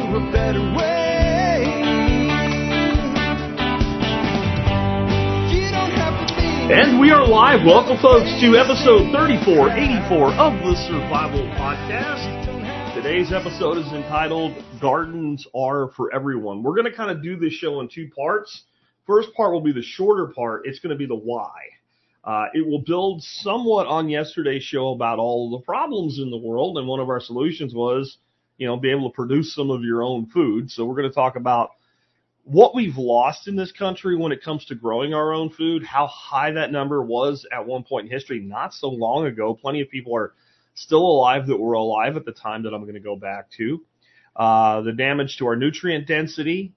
a better way. You don't have to be. And we are live. Welcome, folks, to episode 3484 of the Survival Podcast. Today's episode is entitled Gardens Are for Everyone. We're going to kind of do this show in two parts. First part will be the shorter part. It's going to be the why. It will build somewhat on yesterday's show about all of the problems in the world, and one of our solutions was, be able to produce some of your own food. So we're going to talk about what we've lost in this country when it comes to growing our own food, how high that number was at one point in history not so long ago. Plenty of people are still alive that were alive at the time that I'm going to go back to. The damage to our nutrient density,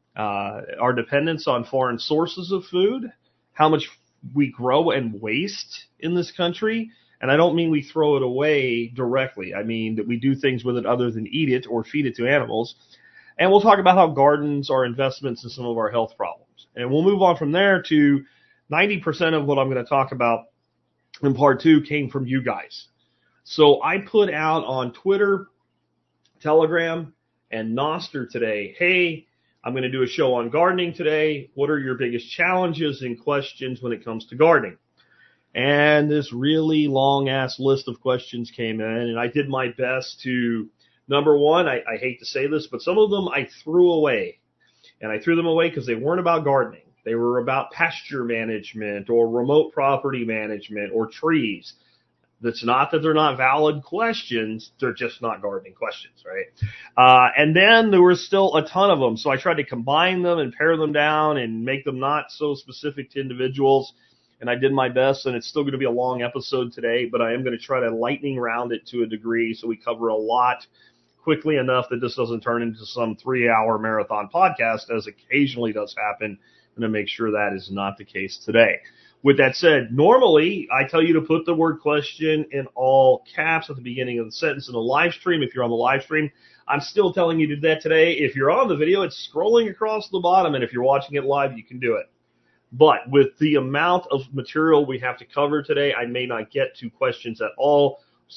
our dependence on foreign sources of food, how much we grow and waste in this country. And I don't mean we throw it away directly. I mean that we do things with it other than eat it or feed it to animals. And we'll talk about how gardens are investments in some of our health problems. And we'll move on from there to 90% of what I'm going to talk about in part two came from you guys. So I put out on Twitter, Telegram, and Nostr today, hey, I'm going to do a show on gardening today. What are your biggest challenges and questions when it comes to gardening? And this really long-ass list of questions came in, and I did my best to, number one, I hate to say this, but some of them I threw away. And I threw them away because they weren't about gardening. They were about pasture management or remote property management or trees. That's not that they're not valid questions. They're just not gardening questions, right? And then there were still a ton of them. So I tried to combine them and pare them down and make them not so specific to individuals. And I did my best, and it's still going to be a long episode today, but I am going to try to lightning round it to a degree so we cover a lot quickly enough that this doesn't turn into some 3-hour marathon podcast, as occasionally does happen. I'm going to make sure that is not the case today. With that said, normally I tell you to put the word question in all caps at the beginning of the sentence in the live stream. If you're on the live stream, I'm still telling you to do that today. If you're on the video, it's scrolling across the bottom, and if you're watching it live, you can do it. But with the amount of material we have to cover today, I may not get to questions at all,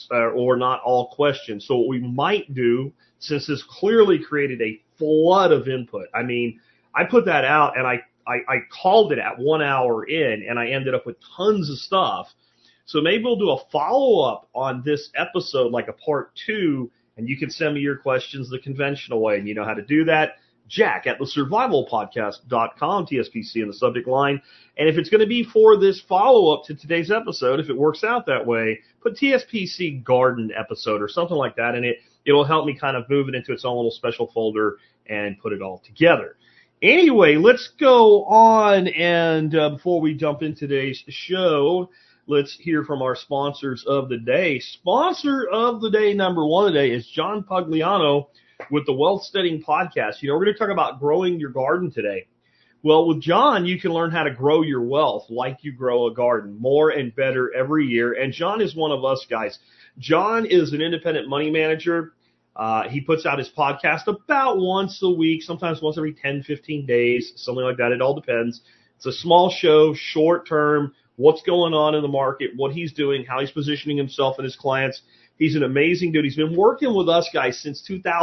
or not all questions. So what we might do, since this clearly created a flood of input, I mean, I put that out and I called it at 1 hour in, and I ended up with tons of stuff. So maybe we'll do a follow-up on this episode, like a part 2, and you can send me your questions the conventional way. And you know how to do that. Jack at thesurvivalpodcast.com, TSPC in the subject line. And if it's going to be for this follow-up to today's episode, if it works out that way, put TSPC Garden episode or something like that in it. It'll help me kind of move it into its own little special folder and put it all together. Anyway, let's go on, and before we jump into today's show, let's hear from our sponsors of the day. Sponsor of the day, number one today, is John Pugliano with the Wealth Steading Podcast. We're going to talk about growing your garden today. Well, with John, you can learn how to grow your wealth like you grow a garden, more and better every year, and John is one of us guys. John is an independent money manager. He puts out his podcast about once a week, sometimes once every 10, 15 days, something like that. It all depends. It's a small show, short term, what's going on in the market, what he's doing, how he's positioning himself and his clients. He's an amazing dude. He's been working with us guys since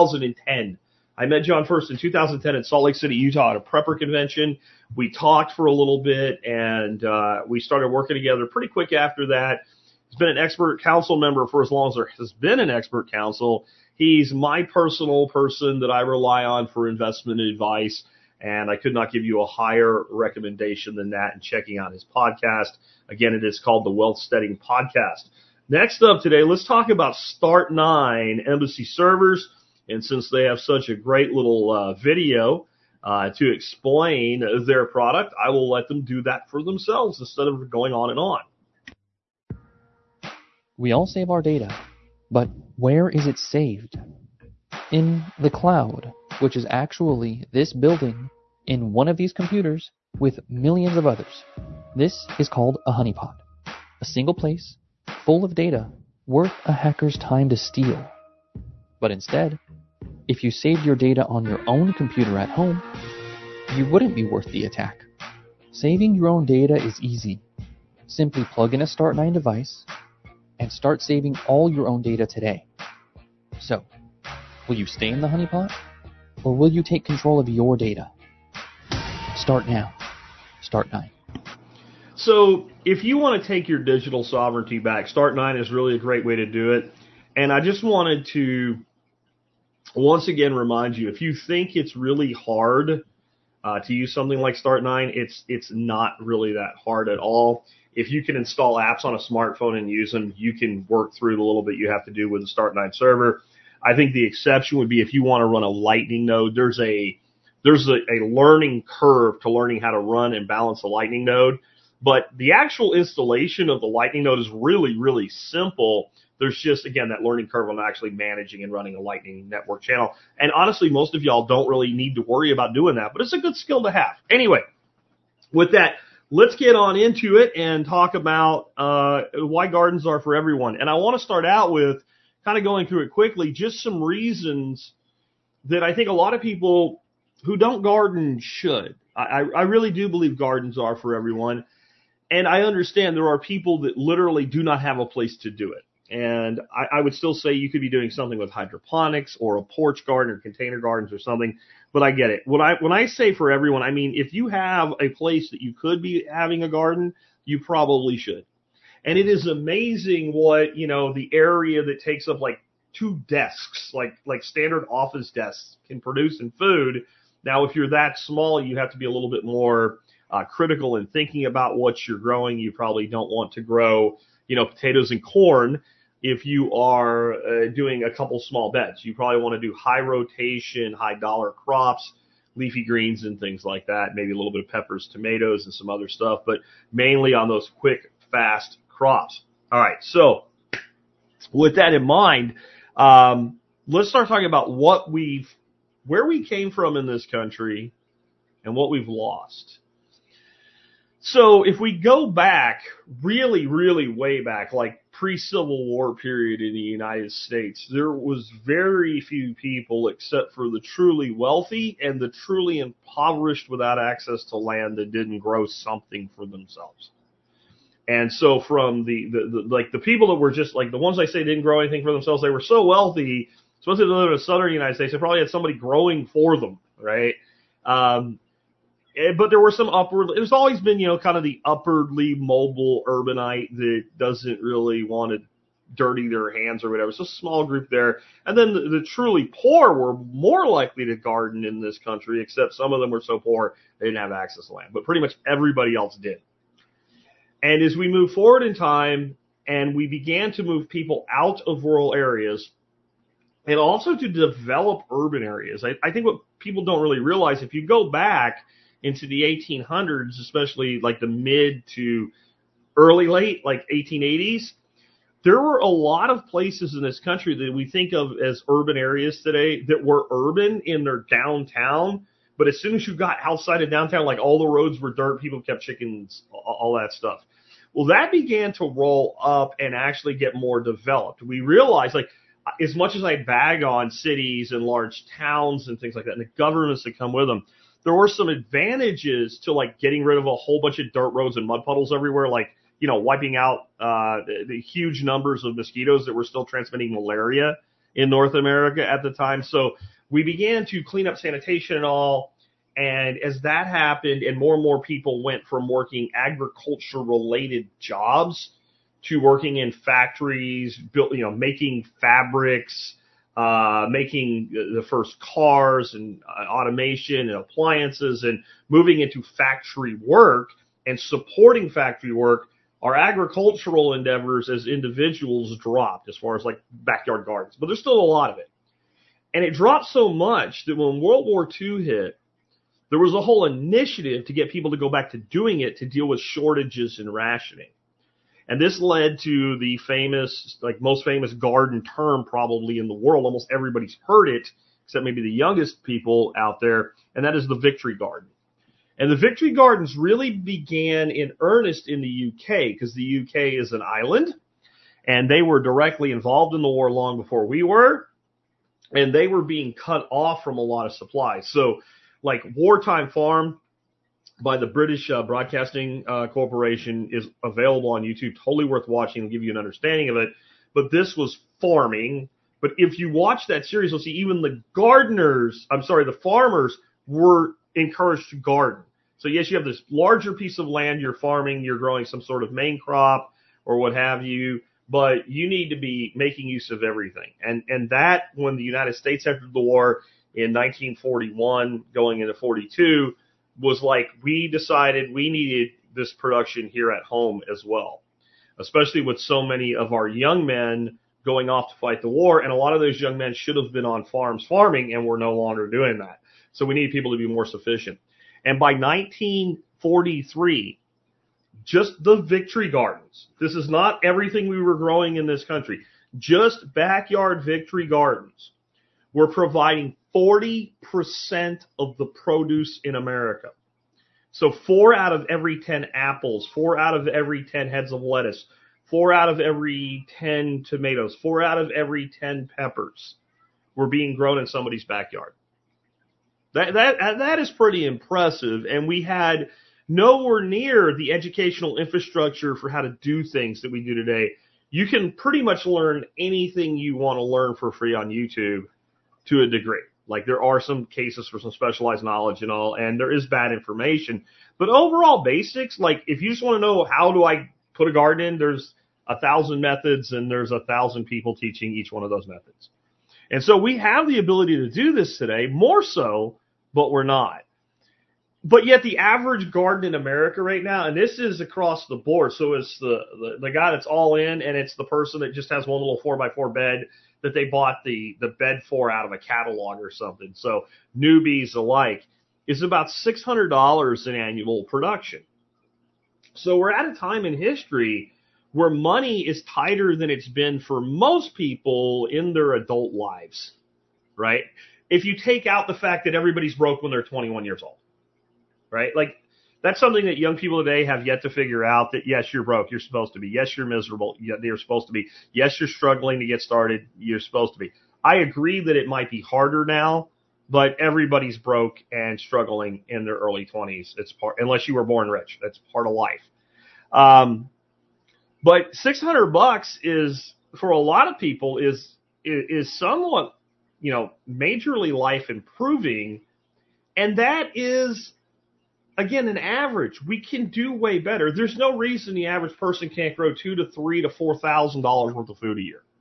2010. I met John first in 2010 in Salt Lake City, Utah at a prepper convention. We talked for a little bit, and we started working together pretty quick after that. He's been an expert council member for as long as there has been an expert council. He's my personal person that I rely on for investment advice, and I could not give you a higher recommendation than that in checking out his podcast. Again, it is called the Wealth Steading Podcast. Next up today, let's talk about Start9 Embassy Servers. And since they have such a great little video to explain their product, I will let them do that for themselves instead of going on and on. We all save our data, but where is it saved? In the cloud, which is actually this building in one of these computers with millions of others. This is called a honeypot, a single place full of data worth a hacker's time to steal. But instead, if you saved your data on your own computer at home, you wouldn't be worth the attack. Saving your own data is easy. Simply plug in a Start9 device and start saving all your own data today. So, will you stay in the honeypot or will you take control of your data? Start now. Start9. So if you want to take your digital sovereignty back, Start9 is really a great way to do it. And I just wanted to once again remind you, if you think it's really hard to use something like Start9, it's not really that hard at all. If you can install apps on a smartphone and use them, you can work through the little bit you have to do with the Start9 server. I think the exception would be if you want to run a Lightning node. There's a learning curve to learning how to run and balance a Lightning node. But the actual installation of the Lightning node is really, really simple. There's just, again, that learning curve on actually managing and running a Lightning Network channel. And honestly, most of y'all don't really need to worry about doing that, but it's a good skill to have. Anyway, with that, let's get on into it and talk about why gardens are for everyone. And I want to start out with kind of going through it quickly, just some reasons that I think a lot of people who don't garden should. I really do believe gardens are for everyone. And I understand there are people that literally do not have a place to do it. And I would still say you could be doing something with hydroponics or a porch garden or container gardens or something, but I get it. When I say for everyone, I mean if you have a place that you could be having a garden, you probably should. And it is amazing what, the area that takes up like 2 desks, like standard office desks, can produce in food. Now, if you're that small, you have to be a little bit more critical in thinking about what you're growing. You probably don't want to grow, potatoes and corn if you are doing a couple small beds. You probably want to do high rotation, high dollar crops, leafy greens and things like that, maybe a little bit of peppers, tomatoes, and some other stuff, but mainly on those quick, fast crops. All right, so with that in mind, let's start talking about where we came from in this country and what we've lost. So if we go back really, really way back, like pre-Civil War period in the United States, there was very few people except for the truly wealthy and the truly impoverished without access to land that didn't grow something for themselves. And so from the people that were just like the ones I say didn't grow anything for themselves, they were so wealthy, especially if they lived in the southern United States, they probably had somebody growing for them, right? But there were some there's always been, kind of the upwardly mobile urbanite that doesn't really want to dirty their hands or whatever. It's a small group there. And then the truly poor were more likely to garden in this country, except some of them were so poor they didn't have access to land. But pretty much everybody else did. And as we move forward in time and we began to move people out of rural areas and also to develop urban areas, I think what people don't really realize, if you go back into the 1800s, especially like the mid to late, like 1880s, there were a lot of places in this country that we think of as urban areas today that were urban in their downtown. But as soon as you got outside of downtown, like all the roads were dirt, people kept chickens, all that stuff. Well, that began to roll up and actually get more developed. We realized, like, as much as I bag on cities and large towns and things like that, and the governments that come with them, there were some advantages to like getting rid of a whole bunch of dirt roads and mud puddles everywhere, like, wiping out the huge numbers of mosquitoes that were still transmitting malaria in North America at the time. So we began to clean up sanitation and all. And as that happened and more people went from working agriculture related jobs to working in factories, making fabrics, making the first cars and automation and appliances and moving into factory work and supporting factory work, our agricultural endeavors as individuals dropped as far as like backyard gardens, but there's still a lot of it. And it dropped so much that when World War II hit, there was a whole initiative to get people to go back to doing it to deal with shortages and rationing. And this led to the famous, like most famous garden term probably in the world. Almost everybody's heard it, except maybe the youngest people out there, and that is the Victory Garden. And the Victory Gardens really began in earnest in the UK because the UK is an island, and they were directly involved in the war long before we were, and they were being cut off from a lot of supplies. So, like Wartime Farm by the British Broadcasting Corporation is available on YouTube. Totally worth watching and give you an understanding of it. But this was farming But if you watch that series, you'll see even the farmers were encouraged to garden. So yes, you have this larger piece of land you're farming, you're growing some sort of main crop or what have you, but you need to be making use of everything. And that, when the United States entered the war in 1941, going into 42, was like, we decided we needed this production here at home as well, especially with so many of our young men going off to fight the war. And a lot of those young men should have been on farms farming, and we're no longer doing that. So we need people to be more sufficient. And by 1943, just the Victory Gardens, this is not everything we were growing in this country, just backyard Victory Gardens were providing 40% of the produce in America. So 4 out of every 10 apples, 4 out of every 10 heads of lettuce, 4 out of every 10 tomatoes, 4 out of every 10 peppers were being grown in somebody's backyard. That is pretty impressive, and we had nowhere near the educational infrastructure for how to do things that we do today. You can pretty much learn anything you want to learn for free on YouTube to a degree. Like, there are some cases for some specialized knowledge and all, and there is bad information. But overall basics, like if you just want to know how do I put a garden in, there's 1,000 methods, and there's 1,000 people teaching each one of those methods. And so we have the ability to do this today, more so, but we're not. But yet the average garden in America right now, and this is across the board, so it's the guy that's all in, and it's the person that just has one little 4x4 bed that they bought the bed for out of a catalog or something. So newbies alike, is about $600 in annual production. So we're at a time in history where money is tighter than it's been for most people in their adult lives, right? If you take out the fact that everybody's broke when they're 21 years old, right? Like, that's something that young people today have yet to figure out, that yes, you're broke, you're supposed to be. Yes, you're miserable, you're supposed to be. Yes, you're struggling to get started, you're supposed to be. I agree that it might be harder now, but everybody's broke and struggling in their early 20s. It's part, unless you were born rich, that's part of life. But $600 is, for a lot of people, is somewhat, majorly life improving. And that is, again, an average. We can do way better. There's no reason the average person can't grow $2,000 to $3,000 to $4,000 worth of food a year.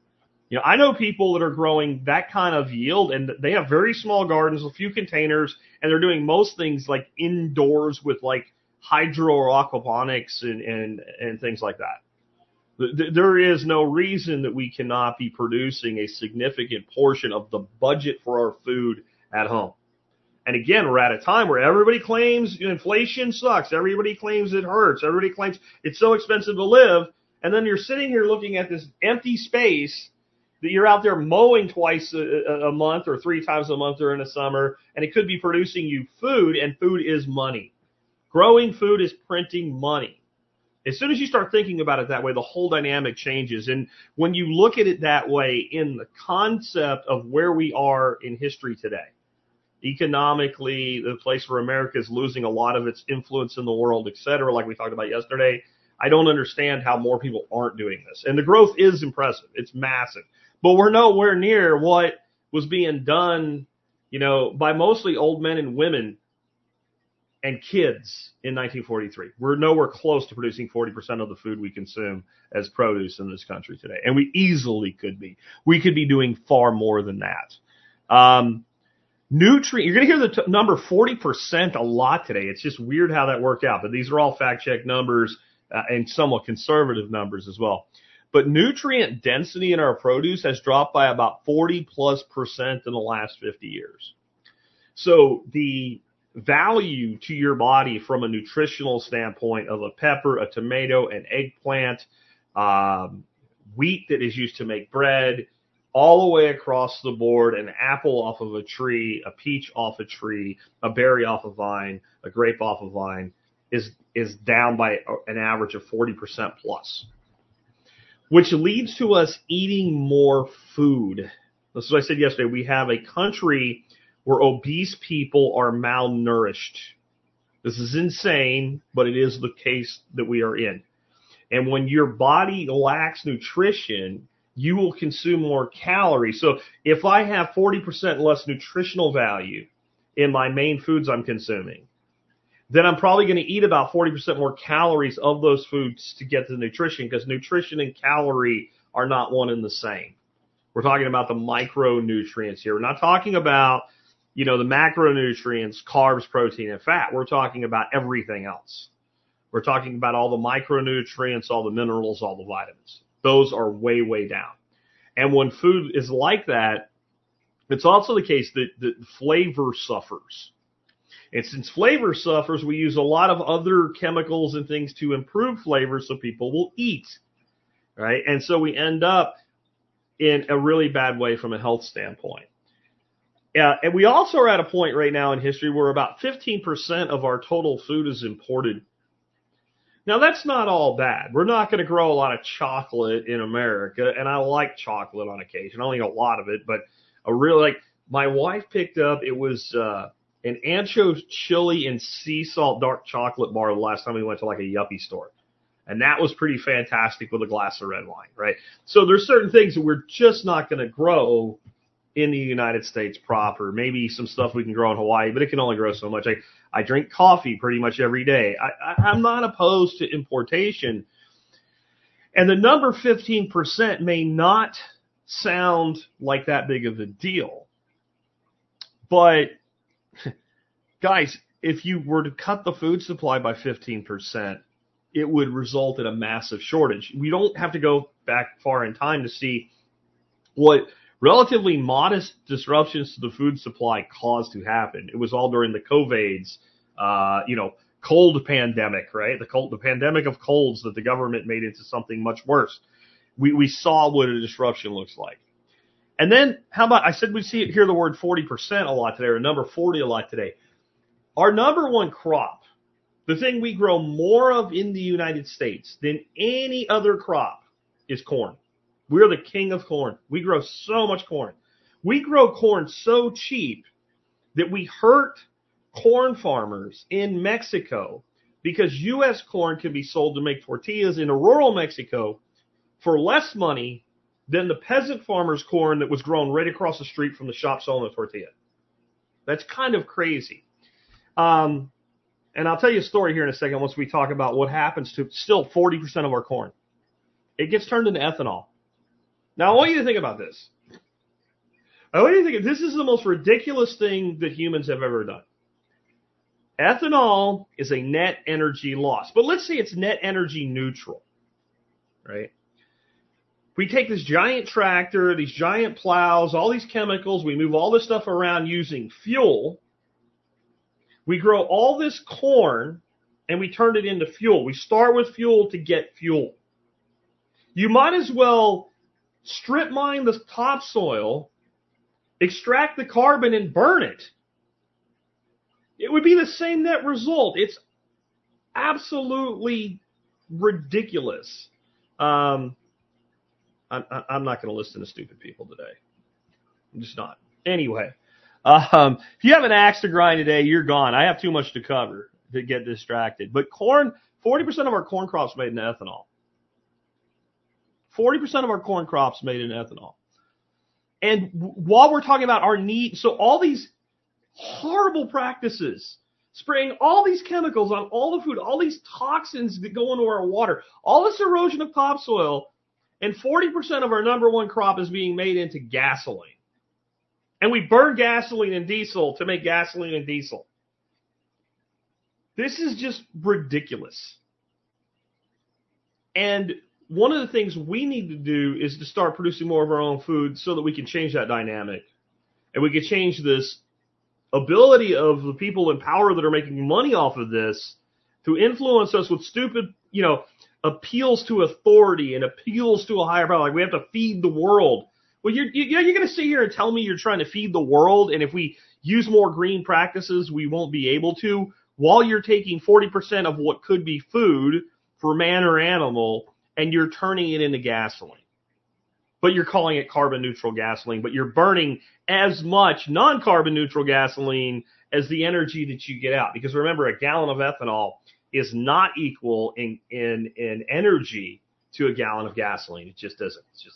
I know people that are growing that kind of yield, and they have very small gardens, a few containers, and they're doing most things like indoors with like hydro or aquaponics and things like that. There is no reason that we cannot be producing a significant portion of the budget for our food at home. And again, we're at a time where everybody claims inflation sucks. Everybody claims it hurts. Everybody claims it's so expensive to live. And then you're sitting here looking at this empty space that you're out there mowing twice a month or 3 times a month during the summer, and it could be producing you food, and food is money. Growing food is printing money. As soon as you start thinking about it that way, the whole dynamic changes. And when you look at it that way in the concept of where we are in history today, economically, the place where America is losing a lot of its influence in the world, et cetera, like we talked about yesterday, I don't understand how more people aren't doing this. And the growth is impressive. It's massive. But we're nowhere near what was being done, by mostly old men and women and kids in 1943. We're nowhere close to producing 40% of the food we consume as produce in this country today. And we easily could be. We could be doing far more than that. Nutrient, you're going to hear the number 40% a lot today. It's just weird how that worked out. But these are all fact-check numbers and somewhat conservative numbers as well. But nutrient density in our produce has dropped by about 40+% in the last 50 years. So the value to your body from a nutritional standpoint of a pepper, a tomato, an eggplant, wheat that is used to make bread, all the way across the board, an apple off of a tree, a peach off a tree, a berry off a vine, a grape off a vine, is down by an average of 40% plus. Which leads to us eating more food. This is what I said yesterday. We have a country where obese people are malnourished. This is insane, but it is the case that we are in. And when your body lacks nutrition, you will consume more calories. So if I have 40% less nutritional value in my main foods I'm consuming, then I'm probably going to eat about 40% more calories of those foods to get the nutrition, because nutrition and calorie are not one and the same. We're talking about the micronutrients here. We're not talking about, the macronutrients, carbs, protein, and fat. We're talking about everything else. We're talking about all the micronutrients, all the minerals, all the vitamins. Those are way, way down. And when food is like that, it's also the case that flavor suffers. And since flavor suffers, we use a lot of other chemicals and things to improve flavor so people will eat, right? And so we end up in a really bad way from a health standpoint. And we also are at a point right now in history where about 15% of our total food is imported. Now, that's not all bad. We're not going to grow a lot of chocolate in America, and I like chocolate on occasion. I don't eat a lot of it, but my wife picked up, it was an ancho chili and sea salt dark chocolate bar the last time we went to like a yuppie store. And that was pretty fantastic with a glass of red wine, right? So there's certain things that we're just not going to grow in the United States proper. Maybe some stuff we can grow in Hawaii, but it can only grow so much. I drink coffee pretty much every day. I'm not opposed to importation. And the number 15% may not sound like that big of a deal. But, guys, if you were to cut the food supply by 15%, it would result in a massive shortage. We don't have to go back far in time to see what relatively modest disruptions to the food supply caused to happen. It was all during the COVIDs, cold pandemic, right? The pandemic of colds that the government made into something much worse. We saw what a disruption looks like. And then how about, I said we hear the word 40% a lot today, or number 40 a lot today. Our number one crop, the thing we grow more of in the United States than any other crop, is corn. We're the king of corn. We grow so much corn. We grow corn so cheap that we hurt corn farmers in Mexico, because U.S. corn can be sold to make tortillas in rural Mexico for less money than the peasant farmer's corn that was grown right across the street from the shop selling the tortilla. That's kind of crazy. And I'll tell you a story here in a second once we talk about what happens to still 40% of our corn. It gets turned into ethanol. Now, I want you to think about this. I want you to think, this is the most ridiculous thing that humans have ever done. Ethanol is a net energy loss. But let's say it's net energy neutral, right? We take this giant tractor, these giant plows, all these chemicals, we move all this stuff around using fuel. We grow all this corn, and we turn it into fuel. We start with fuel to get fuel. You might as well strip mine the topsoil, extract the carbon, and burn it. It would be the same net result. It's absolutely ridiculous. I'm not going to listen to stupid people today. I'm just not. Anyway, if you have an axe to grind today, you're gone. I have too much to cover to get distracted. But corn, 40% of our corn crops made in ethanol. 40% of our corn crops made in ethanol. And while we're talking about our need, so all these horrible practices, spraying all these chemicals on all the food, all these toxins that go into our water, all this erosion of topsoil, and 40% of our number one crop is being made into gasoline. And we burn gasoline and diesel to make gasoline and diesel. This is just ridiculous. And one of the things we need to do is to start producing more of our own food so that we can change that dynamic. And we can change this ability of the people in power that are making money off of this to influence us with stupid, appeals to authority and appeals to a higher power. Like, we have to feed the world. Well, you're going to sit here and tell me you're trying to feed the world, and if we use more green practices, we won't be able to, while you're taking 40% of what could be food for man or animal, and you're turning it into gasoline. But you're calling it carbon neutral gasoline, but you're burning as much non-carbon neutral gasoline as the energy that you get out. Because remember, a gallon of ethanol is not equal in energy to a gallon of gasoline. It just doesn't.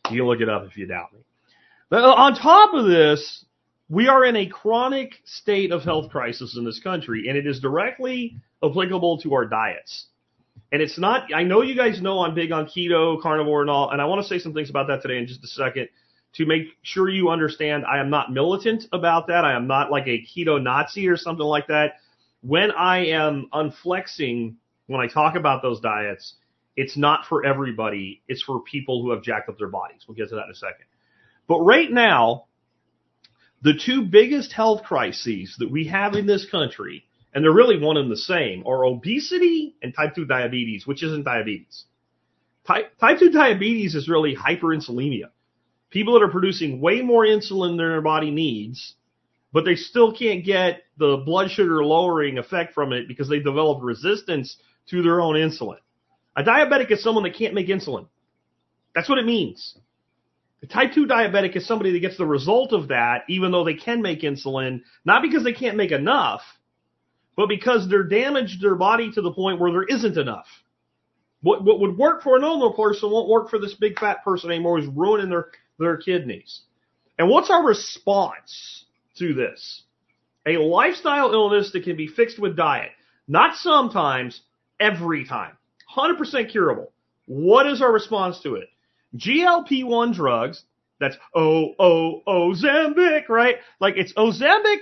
You can look it up if you doubt me. But on top of this, we are in a chronic state of health crisis in this country, and it is directly applicable to our diets. And it's not, I know you guys know I'm big on keto, carnivore, and all, and I want to say some things about that today in just a second to make sure you understand I am not militant about that. I am not like a keto Nazi or something like that. When I am unflexing, when I talk about those diets, it's not for everybody. It's for people who have jacked up their bodies. We'll get to that in a second. But right now, the two biggest health crises that we have in this country, and they're really one and the same, are obesity and type 2 diabetes, which isn't diabetes. Type 2 diabetes is really hyperinsulinemia. People that are producing way more insulin than their body needs, but they still can't get the blood sugar lowering effect from it because they developed resistance to their own insulin. A diabetic is someone that can't make insulin. That's what it means. A type 2 diabetic is somebody that gets the result of that, even though they can make insulin, not because they can't make enough, but because they're damaged their body to the point where there isn't enough. What would work for a normal person won't work for this big fat person anymore who's ruining their kidneys. And what's our response to this? A lifestyle illness that can be fixed with diet. Not sometimes, every time. 100% curable. What is our response to it? GLP-1 drugs, that's Ozempic, right? Like it's Ozempic,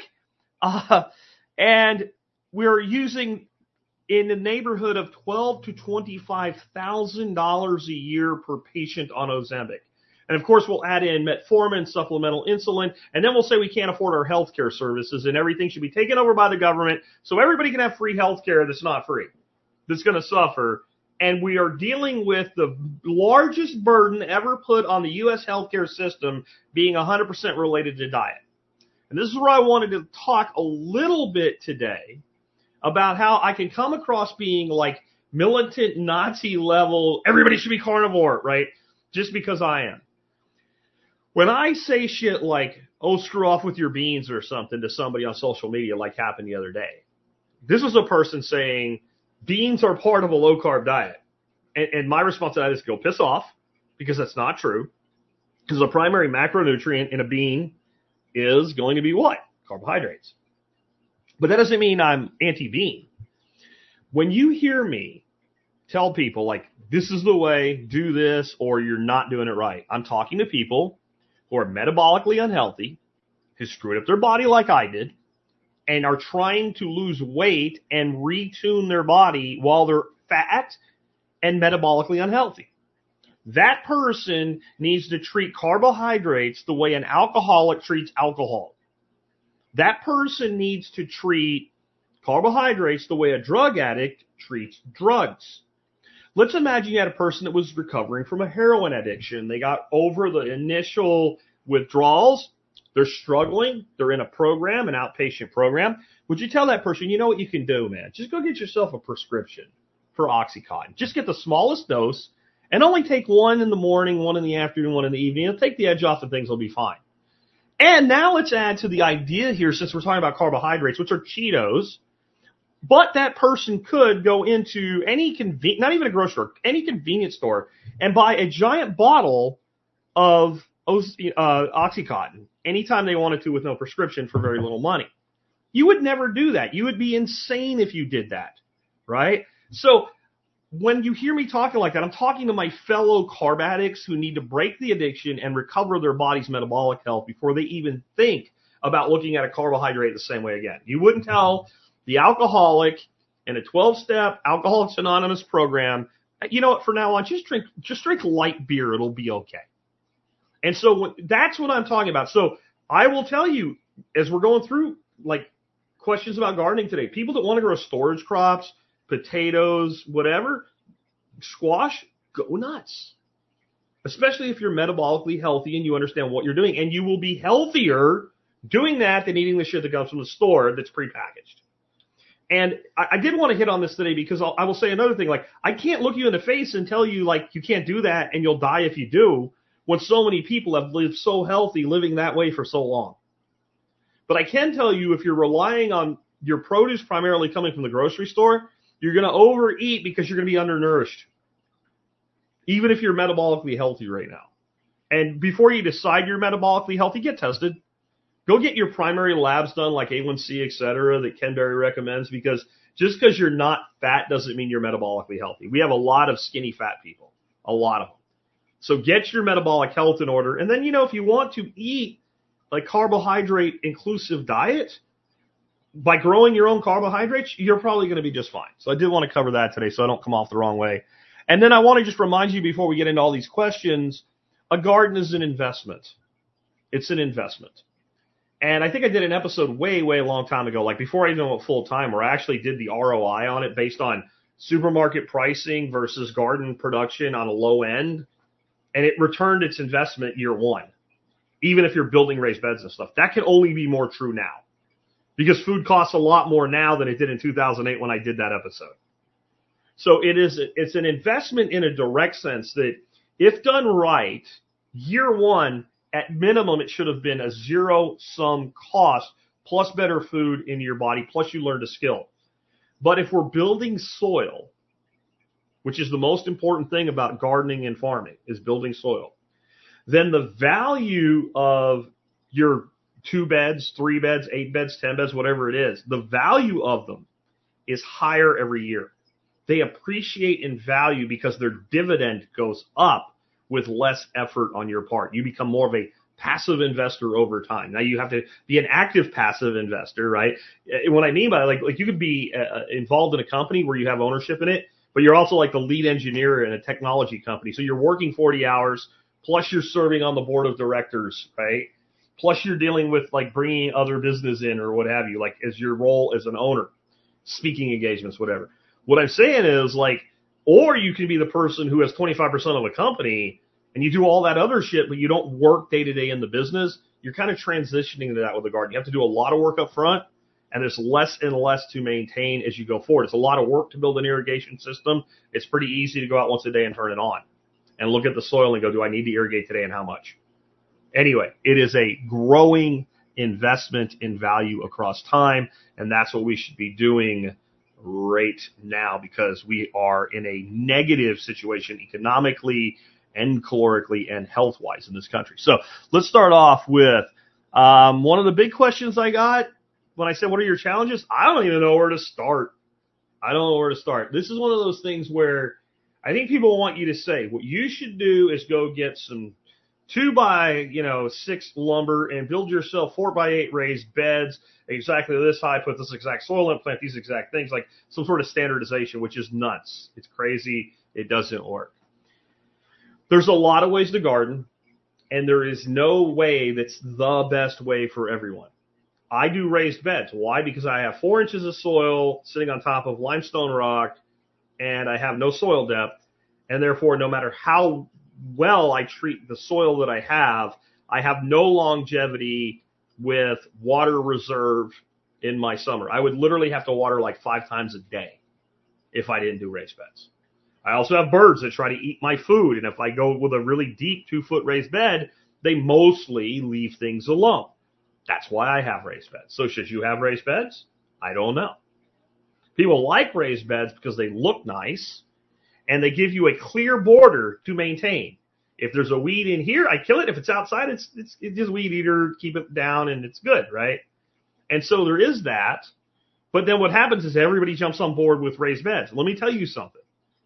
and we're using in the neighborhood of $12,000 to $25,000 a year per patient on Ozempic. And of course, we'll add in metformin, supplemental insulin, and then we'll say we can't afford our healthcare services and everything should be taken over by the government so everybody can have free healthcare that's not free, that's going to suffer. And we are dealing with the largest burden ever put on the U.S. healthcare system being 100% related to diet. And this is where I wanted to talk a little bit today about how I can come across being like militant Nazi level, everybody should be carnivore, right? Just because I am. When I say shit like, oh, screw off with your beans or something to somebody on social media like happened the other day, this was a person saying, beans are part of a low-carb diet. And my response to that is go piss off, because that's not true. Because the primary macronutrient in a bean is going to be what? Carbohydrates. But that doesn't mean I'm anti-bean. When you hear me tell people, like, this is the way, do this, or you're not doing it right, I'm talking to people who are metabolically unhealthy, who screwed up their body like I did, and are trying to lose weight and retune their body while they're fat and metabolically unhealthy. That person needs to treat carbohydrates the way an alcoholic treats alcohol. That person needs to treat carbohydrates the way a drug addict treats drugs. Let's imagine you had a person that was recovering from a heroin addiction. They got over the initial withdrawals. They're struggling. They're in a program, an outpatient program. Would you tell that person, you know what you can do, man? Just go get yourself a prescription for Oxycontin. Just get the smallest dose and only take one in the morning, one in the afternoon, one in the evening. It'll take the edge off and things will be fine. And now let's add to the idea here, since we're talking about carbohydrates, which are Cheetos, but that person could go into any not even a grocery store, any convenience store and buy a giant bottle of Oxycontin anytime they wanted to with no prescription for very little money. You would never do that. You would be insane if you did that, right? So when you hear me talking like that, I'm talking to my fellow carb addicts who need to break the addiction and recover their body's metabolic health before they even think about looking at a carbohydrate the same way again. You wouldn't tell the alcoholic in a 12-step Alcoholics Anonymous program, you know what, for now on, just drink light beer. It'll be okay. And so that's what I'm talking about. So I will tell you, as we're going through like questions about gardening today, people that want to grow storage crops, potatoes, whatever, squash, go nuts. Especially if you're metabolically healthy and you understand what you're doing. And you will be healthier doing that than eating the shit that comes from the store that's prepackaged. And I did want to hit on this today because I will say another thing. Like, I can't look you in the face and tell you, like, you can't do that and you'll die if you do, when so many people have lived so healthy living that way for so long. But I can tell you, if you're relying on your produce primarily coming from the grocery store, you're going to overeat because you're going to be undernourished, even if you're metabolically healthy right now. And before you decide you're metabolically healthy, get tested. Go get your primary labs done, like A1C, et cetera, that Ken Berry recommends, because just because you're not fat doesn't mean you're metabolically healthy. We have a lot of skinny fat people, a lot of them. So get your metabolic health in order. And then, if you want to eat a carbohydrate inclusive diet, by growing your own carbohydrates, you're probably going to be just fine. So I did want to cover that today so I don't come off the wrong way. And then I want to just remind you before we get into all these questions, a garden is an investment. It's an investment. And I think I did an episode way, way a long time ago, like before I even went full time, where I actually did the ROI on it based on supermarket pricing versus garden production on a low end. And it returned its investment year one, even if you're building raised beds and stuff. That can only be more true now because food costs a lot more now than it did in 2008 when I did that episode. So it's an investment in a direct sense that if done right, year one, at minimum, it should have been a zero-sum cost plus better food in your body, plus you learned a skill. But if we're building soil, which is the most important thing about gardening and farming, is building soil, then the value of your 2 beds, 3 beds, 8 beds, 10 beds, whatever it is, the value of them is higher every year. They appreciate in value because their dividend goes up with less effort on your part. You become more of a passive investor over time. Now you have to be an active passive investor, right? What I mean by like you could be involved in a company where you have ownership in it, but you're also like the lead engineer in a technology company. So you're working 40 hours, plus you're serving on the board of directors, right? Plus you're dealing with like bringing other business in or what have you, like as your role as an owner, speaking engagements, whatever. What I'm saying is like, or you can be the person who has 25% of a company and you do all that other shit, but you don't work day to day in the business. You're kind of transitioning to that with the garden. You have to do a lot of work up front, and there's less and less to maintain as you go forward. It's a lot of work to build an irrigation system. It's pretty easy to go out once a day and turn it on and look at the soil and go, do I need to irrigate today and how much? Anyway, it is a growing investment in value across time, and that's what we should be doing right now because we are in a negative situation economically and calorically and health-wise in this country. So let's start off with one of the big questions I got when I said, what are your challenges? I don't even know where to start. This is one of those things where I think people want you to say, what you should do is go get some 2x6 lumber and build yourself 4x8 raised beds exactly this high, put this exact soil in, plant these exact things, like some sort of standardization, which is nuts. It's crazy. It doesn't work. There's a lot of ways to garden, and there is no way that's the best way for everyone. I do raised beds. Why? Because I have 4 inches of soil sitting on top of limestone rock, and I have no soil depth, and therefore no matter how well I treat the soil that I have no longevity with water reserve in my summer. I would literally have to water like 5 times a day if I didn't do raised beds. I also have birds that try to eat my food, and if I go with a really deep 2-foot raised bed, they mostly leave things alone. That's why I have raised beds. So should you have raised beds? I don't know. People like raised beds because they look nice, and they give you a clear border to maintain. If there's a weed in here, I kill it. If it's outside, it's just weed eater, keep it down, and it's good, right? And so there is that. But then what happens is everybody jumps on board with raised beds. Let me tell you something.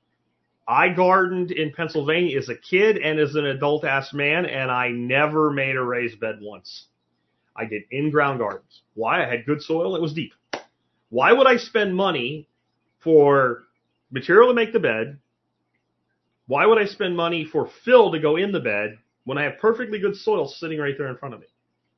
I gardened in Pennsylvania as a kid and as an adult-ass man, and I never made a raised bed once. I did in-ground gardens. Why? I had good soil. It was deep. Why would I spend money for material to make the bed? Why would I spend money for fill to go in the bed when I have perfectly good soil sitting right there in front of me?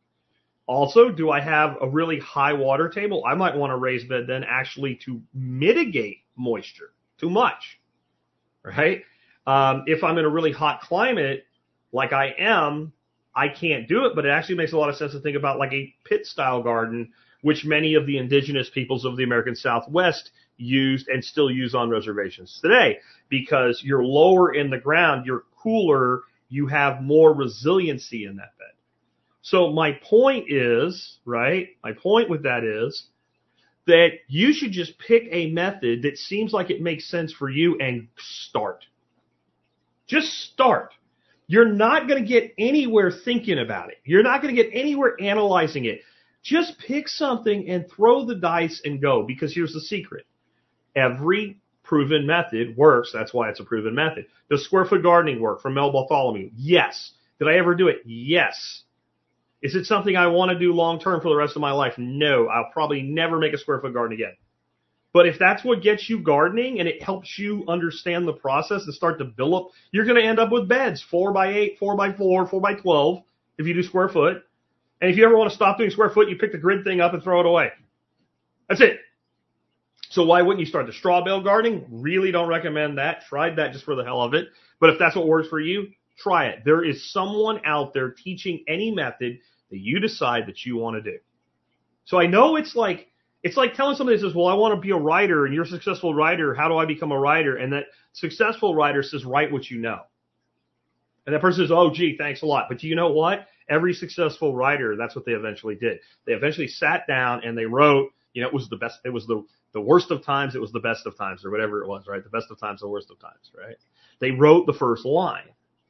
Also, do I have a really high water table? I might want to raise bed then actually to mitigate moisture. Too much, right? If I'm in a really hot climate like I am, I can't do it, but it actually makes a lot of sense to think about like a pit-style garden, which many of the indigenous peoples of the American Southwest used and still use on reservations today, because you're lower in the ground, you're cooler, you have more resiliency in that bed. So my point is, right, my point with that is that you should just pick a method that seems like it makes sense for you and start. Just start. You're not going to get anywhere thinking about it. You're not going to get anywhere analyzing it. Just pick something and throw the dice and go, because here's the secret. Every proven method works. That's why it's a proven method. Does square foot gardening work from Mel Bartholomew? Yes. Did I ever do it? Yes. Is it something I want to do long term for the rest of my life? No. I'll probably never make a square foot garden again. But if that's what gets you gardening and it helps you understand the process and start to build up, you're going to end up with beds, 4x8, 4x4, 4x12, if you do square foot. And if you ever want to stop doing square foot, you pick the grid thing up and throw it away. That's it. So why wouldn't you start the straw bale gardening? Really don't recommend that. Tried that just for the hell of it. But if that's what works for you, try it. There is someone out there teaching any method that you decide that you want to do. So I know it's like telling somebody that says, well, I want to be a writer, and you're a successful writer. How do I become a writer? And that successful writer says, write what you know. And that person says, oh, gee, thanks a lot. But do you know what? Every successful writer, that's what they eventually did. They eventually sat down and they wrote, it was the best. It was the worst of times. It was the best of times, or whatever it was, right? The best of times, the worst of times, right? They wrote the first line.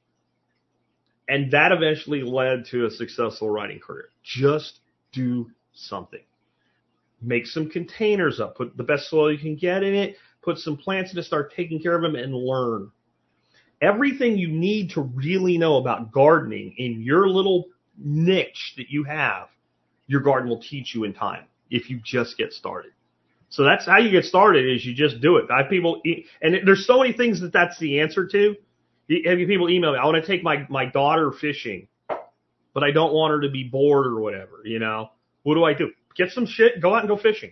And that eventually led to a successful writing career. Just do something. Make some containers up. Put the best soil you can get in it. Put some plants in it. Start taking care of them and learn. Everything you need to really know about gardening in your little niche that you have, your garden will teach you in time if you just get started. So that's how you get started, is you just do it. I have people, and there's so many things that's the answer to. Have people email me, I want to take my daughter fishing, but I don't want her to be bored or whatever, What do I do? Get some shit, go out and go fishing.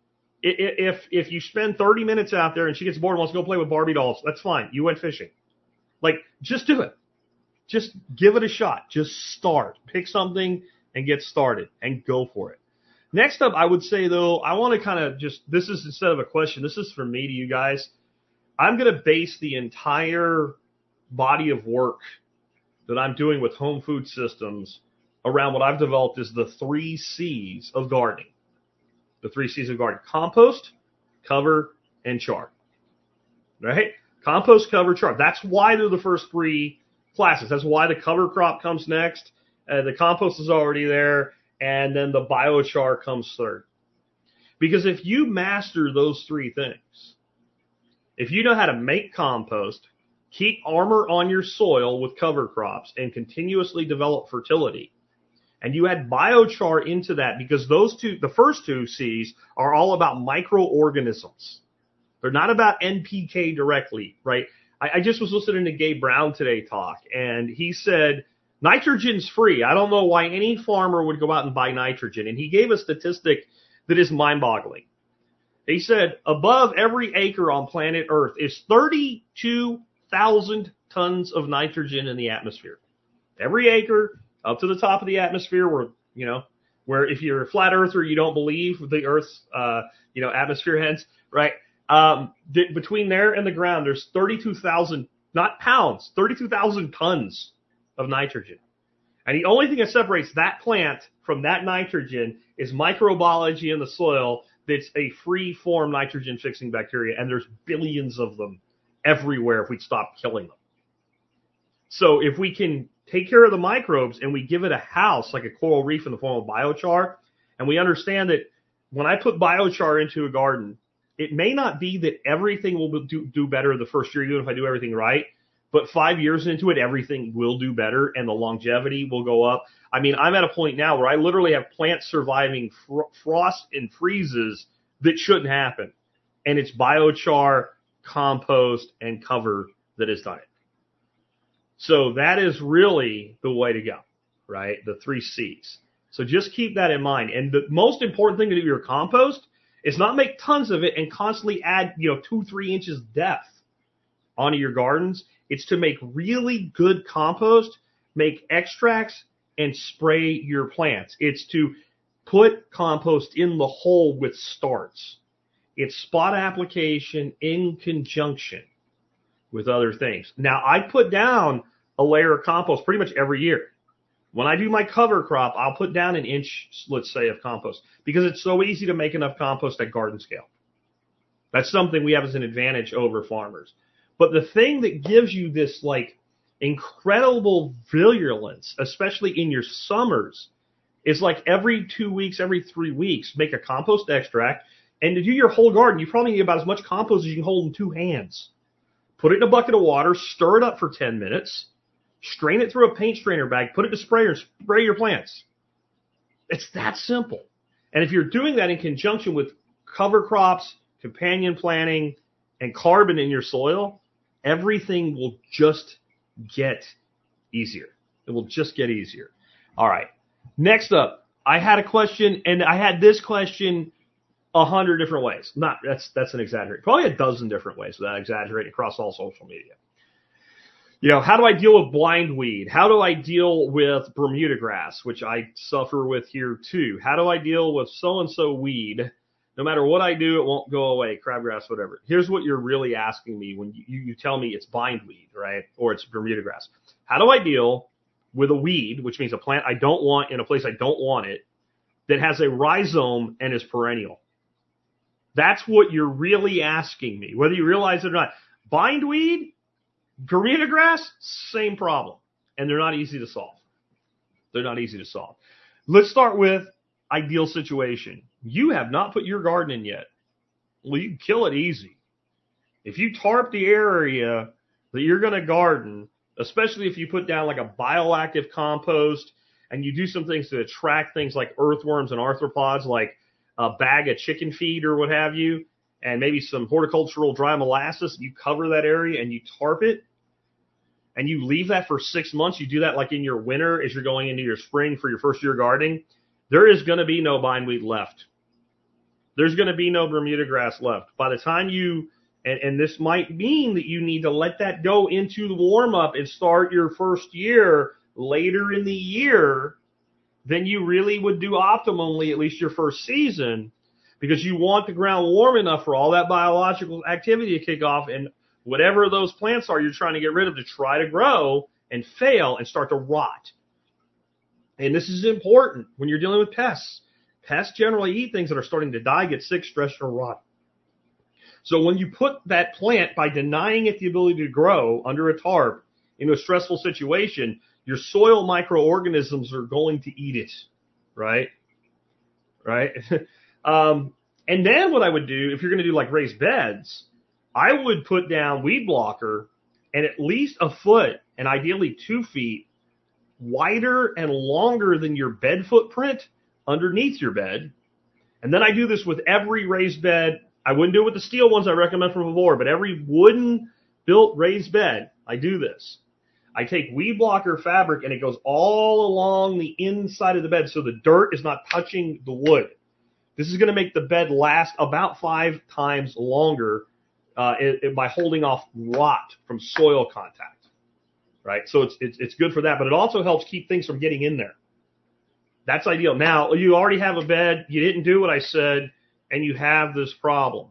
If you spend 30 minutes out there and she gets bored and wants to go play with Barbie dolls, that's fine. You went fishing. Just do it. Just give it a shot. Just start. Pick something and get started and go for it. Next up, I would say, though, I want to kind of this is instead of a question, this is from me to you guys. I'm going to base the entire body of work that I'm doing with Home Food Systems around what I've developed as the 3 C's of gardening. The 3 C's of gardening: compost, cover, and char. Right? Compost, cover, char. That's why they're the first 3 classes. That's why the cover crop comes next. The compost is already there. And then the biochar comes third. Because if you master those 3 things, if you know how to make compost, keep armor on your soil with cover crops, and continuously develop fertility, and you add biochar into that, because the first 2 C's are all about microorganisms. They're not about NPK directly, right? I just was listening to Gabe Brown today talk, and he said, nitrogen's free. I don't know why any farmer would go out and buy nitrogen. And he gave a statistic that is mind-boggling. He said above every acre on planet Earth is 32,000 tons of nitrogen in the atmosphere. Every acre up to the top of the atmosphere where if you're a flat earther, you don't believe the Earth's, atmosphere hence, right? Between there and the ground, there's 32,000, not pounds, 32,000 tons of nitrogen. And the only thing that separates that plant from that nitrogen is microbiology in the soil that's a free-form nitrogen-fixing bacteria, and there's billions of them everywhere if we stop killing them. So if we can take care of the microbes and we give it a house, like a coral reef in the form of biochar, and we understand that when I put biochar into a garden, it may not be that everything will do better the first year, even if I do everything right, but 5 years into it, everything will do better and the longevity will go up. I mean, I'm at a point now where I literally have plants surviving frost and freezes that shouldn't happen. And it's biochar, compost, and cover that has done it. So that is really the way to go, right? The 3 C's. So just keep that in mind. And the most important thing to do with your compost is not make tons of it and constantly add, 2-3 inches depth onto your gardens. It's to make really good compost, make extracts, and spray your plants. It's to put compost in the hole with starts. It's spot application in conjunction with other things. Now, I put down a layer of compost pretty much every year. When I do my cover crop, I'll put down an inch, let's say, of compost, because it's so easy to make enough compost at garden scale. That's something we have as an advantage over farmers. But the thing that gives you this, incredible virulence, especially in your summers, is like every 2 weeks, every 3 weeks, make a compost extract. And to do your whole garden, you probably need about as much compost as you can hold in 2 hands. Put it in a bucket of water, stir it up for 10 minutes, strain it through a paint strainer bag, put it in a sprayer, and spray your plants. It's that simple. And if you're doing that in conjunction with cover crops, companion planting, and carbon in your soil, everything will just get easier. It will just get easier. All right. Next up, I had a question, and I had this question 100 different ways. That's an exaggeration. Probably a dozen different ways without exaggerating across all social media. How do I deal with blind weed? How do I deal with Bermuda grass, which I suffer with here too? How do I deal with so-and-so weed? No matter what I do, it won't go away, crabgrass, whatever. Here's what you're really asking me when you tell me it's bindweed, right? Or it's Bermuda grass. How do I deal with a weed, which means a plant I don't want in a place I don't want it, that has a rhizome and is perennial? That's what you're really asking me, whether you realize it or not. Bindweed, Bermuda grass, same problem. And they're not easy to solve. Let's start with ideal situation. You have not put your garden in yet. Well, you can kill it easy. If you tarp the area that you're going to garden, especially if you put down like a bioactive compost and you do some things to attract things like earthworms and arthropods, like a bag of chicken feed or what have you, and maybe some horticultural dry molasses, you cover that area and you tarp it, and you leave that for 6 months. You do that like in your winter as you're going into your spring for your first year gardening. There is going to be no bindweed left. There's going to be no Bermuda grass left. By the time and this might mean that you need to let that go into the warm-up and start your first year later in the year than you really would do optimally, at least your first season, because you want the ground warm enough for all that biological activity to kick off, and whatever those plants are you're trying to get rid of to try to grow and fail and start to rot. And this is important when you're dealing with pests. Pests generally eat things that are starting to die, get sick, stressed, or rot. So when you put that plant, by denying it the ability to grow under a tarp into a stressful situation, your soil microorganisms are going to eat it, right? And then what I would do, if you're going to do like raised beds, I would put down weed blocker and at least a foot and ideally 2 feet wider and longer than your bed footprint underneath your bed. And then I do this with every raised bed. I wouldn't do it with the steel ones I recommend from Vavor, but every wooden built raised bed, I do this. I take weed blocker fabric and it goes all along the inside of the bed so the dirt is not touching the wood. This is going to make the bed last about 5 times longer by holding off rot from soil contact, right? So it's good for that, but it also helps keep things from getting in there. That's ideal. Now, you already have a bed, you didn't do what I said, and you have this problem.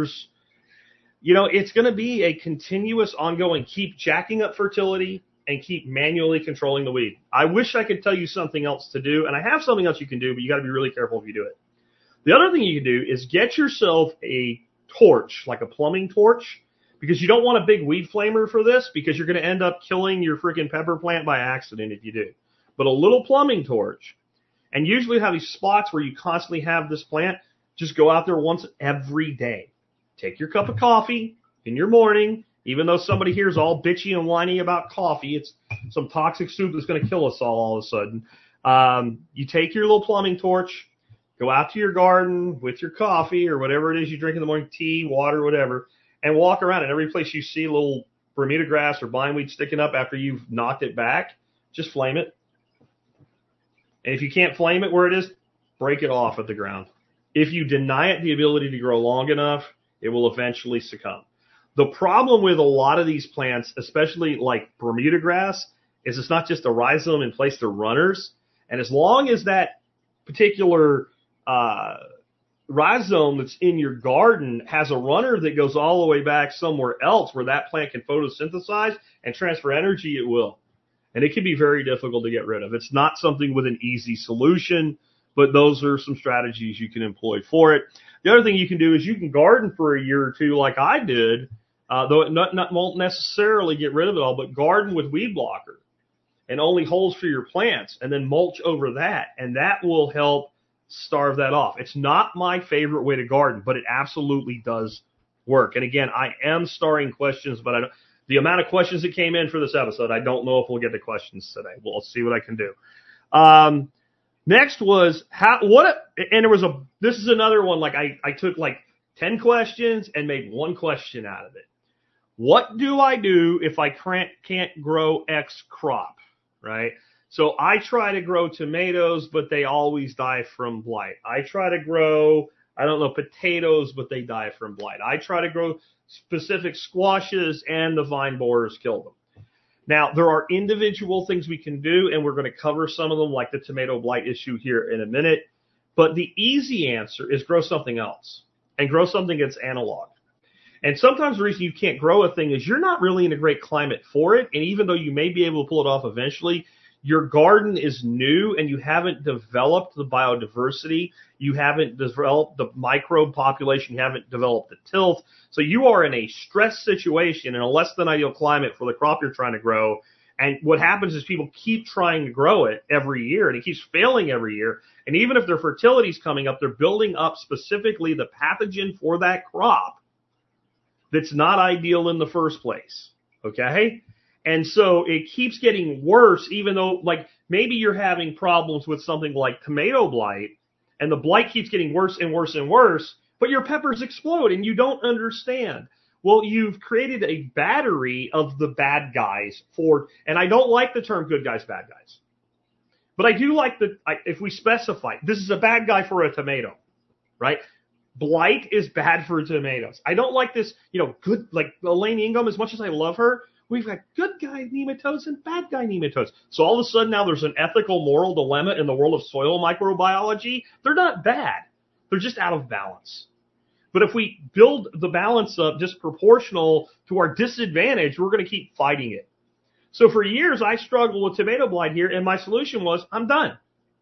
It's going to be a continuous, ongoing, keep jacking up fertility and keep manually controlling the weed. I wish I could tell you something else to do, and I have something else you can do, but you got to be really careful if you do it. The other thing you can do is get yourself a torch, like a plumbing torch, because you don't want a big weed flamer for this, because you're going to end up killing your freaking pepper plant by accident if you do. But a little plumbing torch, and usually have these spots where you constantly have this plant. Just go out there once every day. Take your cup of coffee in your morning, even though somebody here is all bitchy and whiny about coffee. It's some toxic soup that's going to kill us all of a sudden. You take your little plumbing torch, go out to your garden with your coffee or whatever it is you drink in the morning, tea, water, whatever, and walk around. And every place you see a little Bermuda grass or bindweed sticking up after you've knocked it back, just flame it. And if you can't flame it where it is, break it off at the ground. If you deny it the ability to grow long enough, it will eventually succumb. The problem with a lot of these plants, especially like Bermuda grass, is it's not just a rhizome in place, they're runners. And as long as that particular rhizome that's in your garden has a runner that goes all the way back somewhere else where that plant can photosynthesize and transfer energy, it will. And it can be very difficult to get rid of. It's not something with an easy solution, but those are some strategies you can employ for it. The other thing you can do is you can garden for a year or two like I did though it won't necessarily get rid of it all, but garden with weed blocker and only holes for your plants, and then mulch over that, and that will help starve that off. It's not my favorite way to garden, but it absolutely does work. And again, I am starring questions, but the amount of questions that came in for this episode, I don't know if we'll get the questions today. We'll see what I can do. Next was this is another one, like I took like 10 questions and made one question out of it. What do I do if I can't grow X crop, right? So I try to grow tomatoes, but they always die from blight. I try to grow, potatoes, but they die from blight. I try to grow specific squashes, and the vine borers kill them. Now, there are individual things we can do, and we're going to cover some of them, like the tomato blight issue here in a minute. But the easy answer is grow something else, and grow something that's analog. And sometimes the reason you can't grow a thing is you're not really in a great climate for it, and even though you may be able to pull it off eventually, your garden is new and you haven't developed the biodiversity, you haven't developed the microbe population, you haven't developed the tilth. So you are in a stress situation in a less than ideal climate for the crop you're trying to grow. And what happens is people keep trying to grow it every year, and it keeps failing every year. And even if their fertility is coming up, they're building up specifically the pathogen for that crop that's not ideal in the first place. Okay? And so it keeps getting worse, even though, like, maybe you're having problems with something like tomato blight, and the blight keeps getting worse and worse and worse, but your peppers explode, and you don't understand. Well, you've created a battery of the bad guys and I don't like the term good guys, bad guys. But I do like if we specify, this is a bad guy for a tomato, right? Blight is bad for tomatoes. I don't like this, good, like Elaine Ingham, as much as I love her, we've got good guy nematodes and bad guy nematodes. So all of a sudden now there's an ethical, moral dilemma in the world of soil microbiology. They're not bad. They're just out of balance. But if we build the balance up disproportional to our disadvantage, we're going to keep fighting it. So for years, I struggled with tomato blight here, and my solution was, I'm done.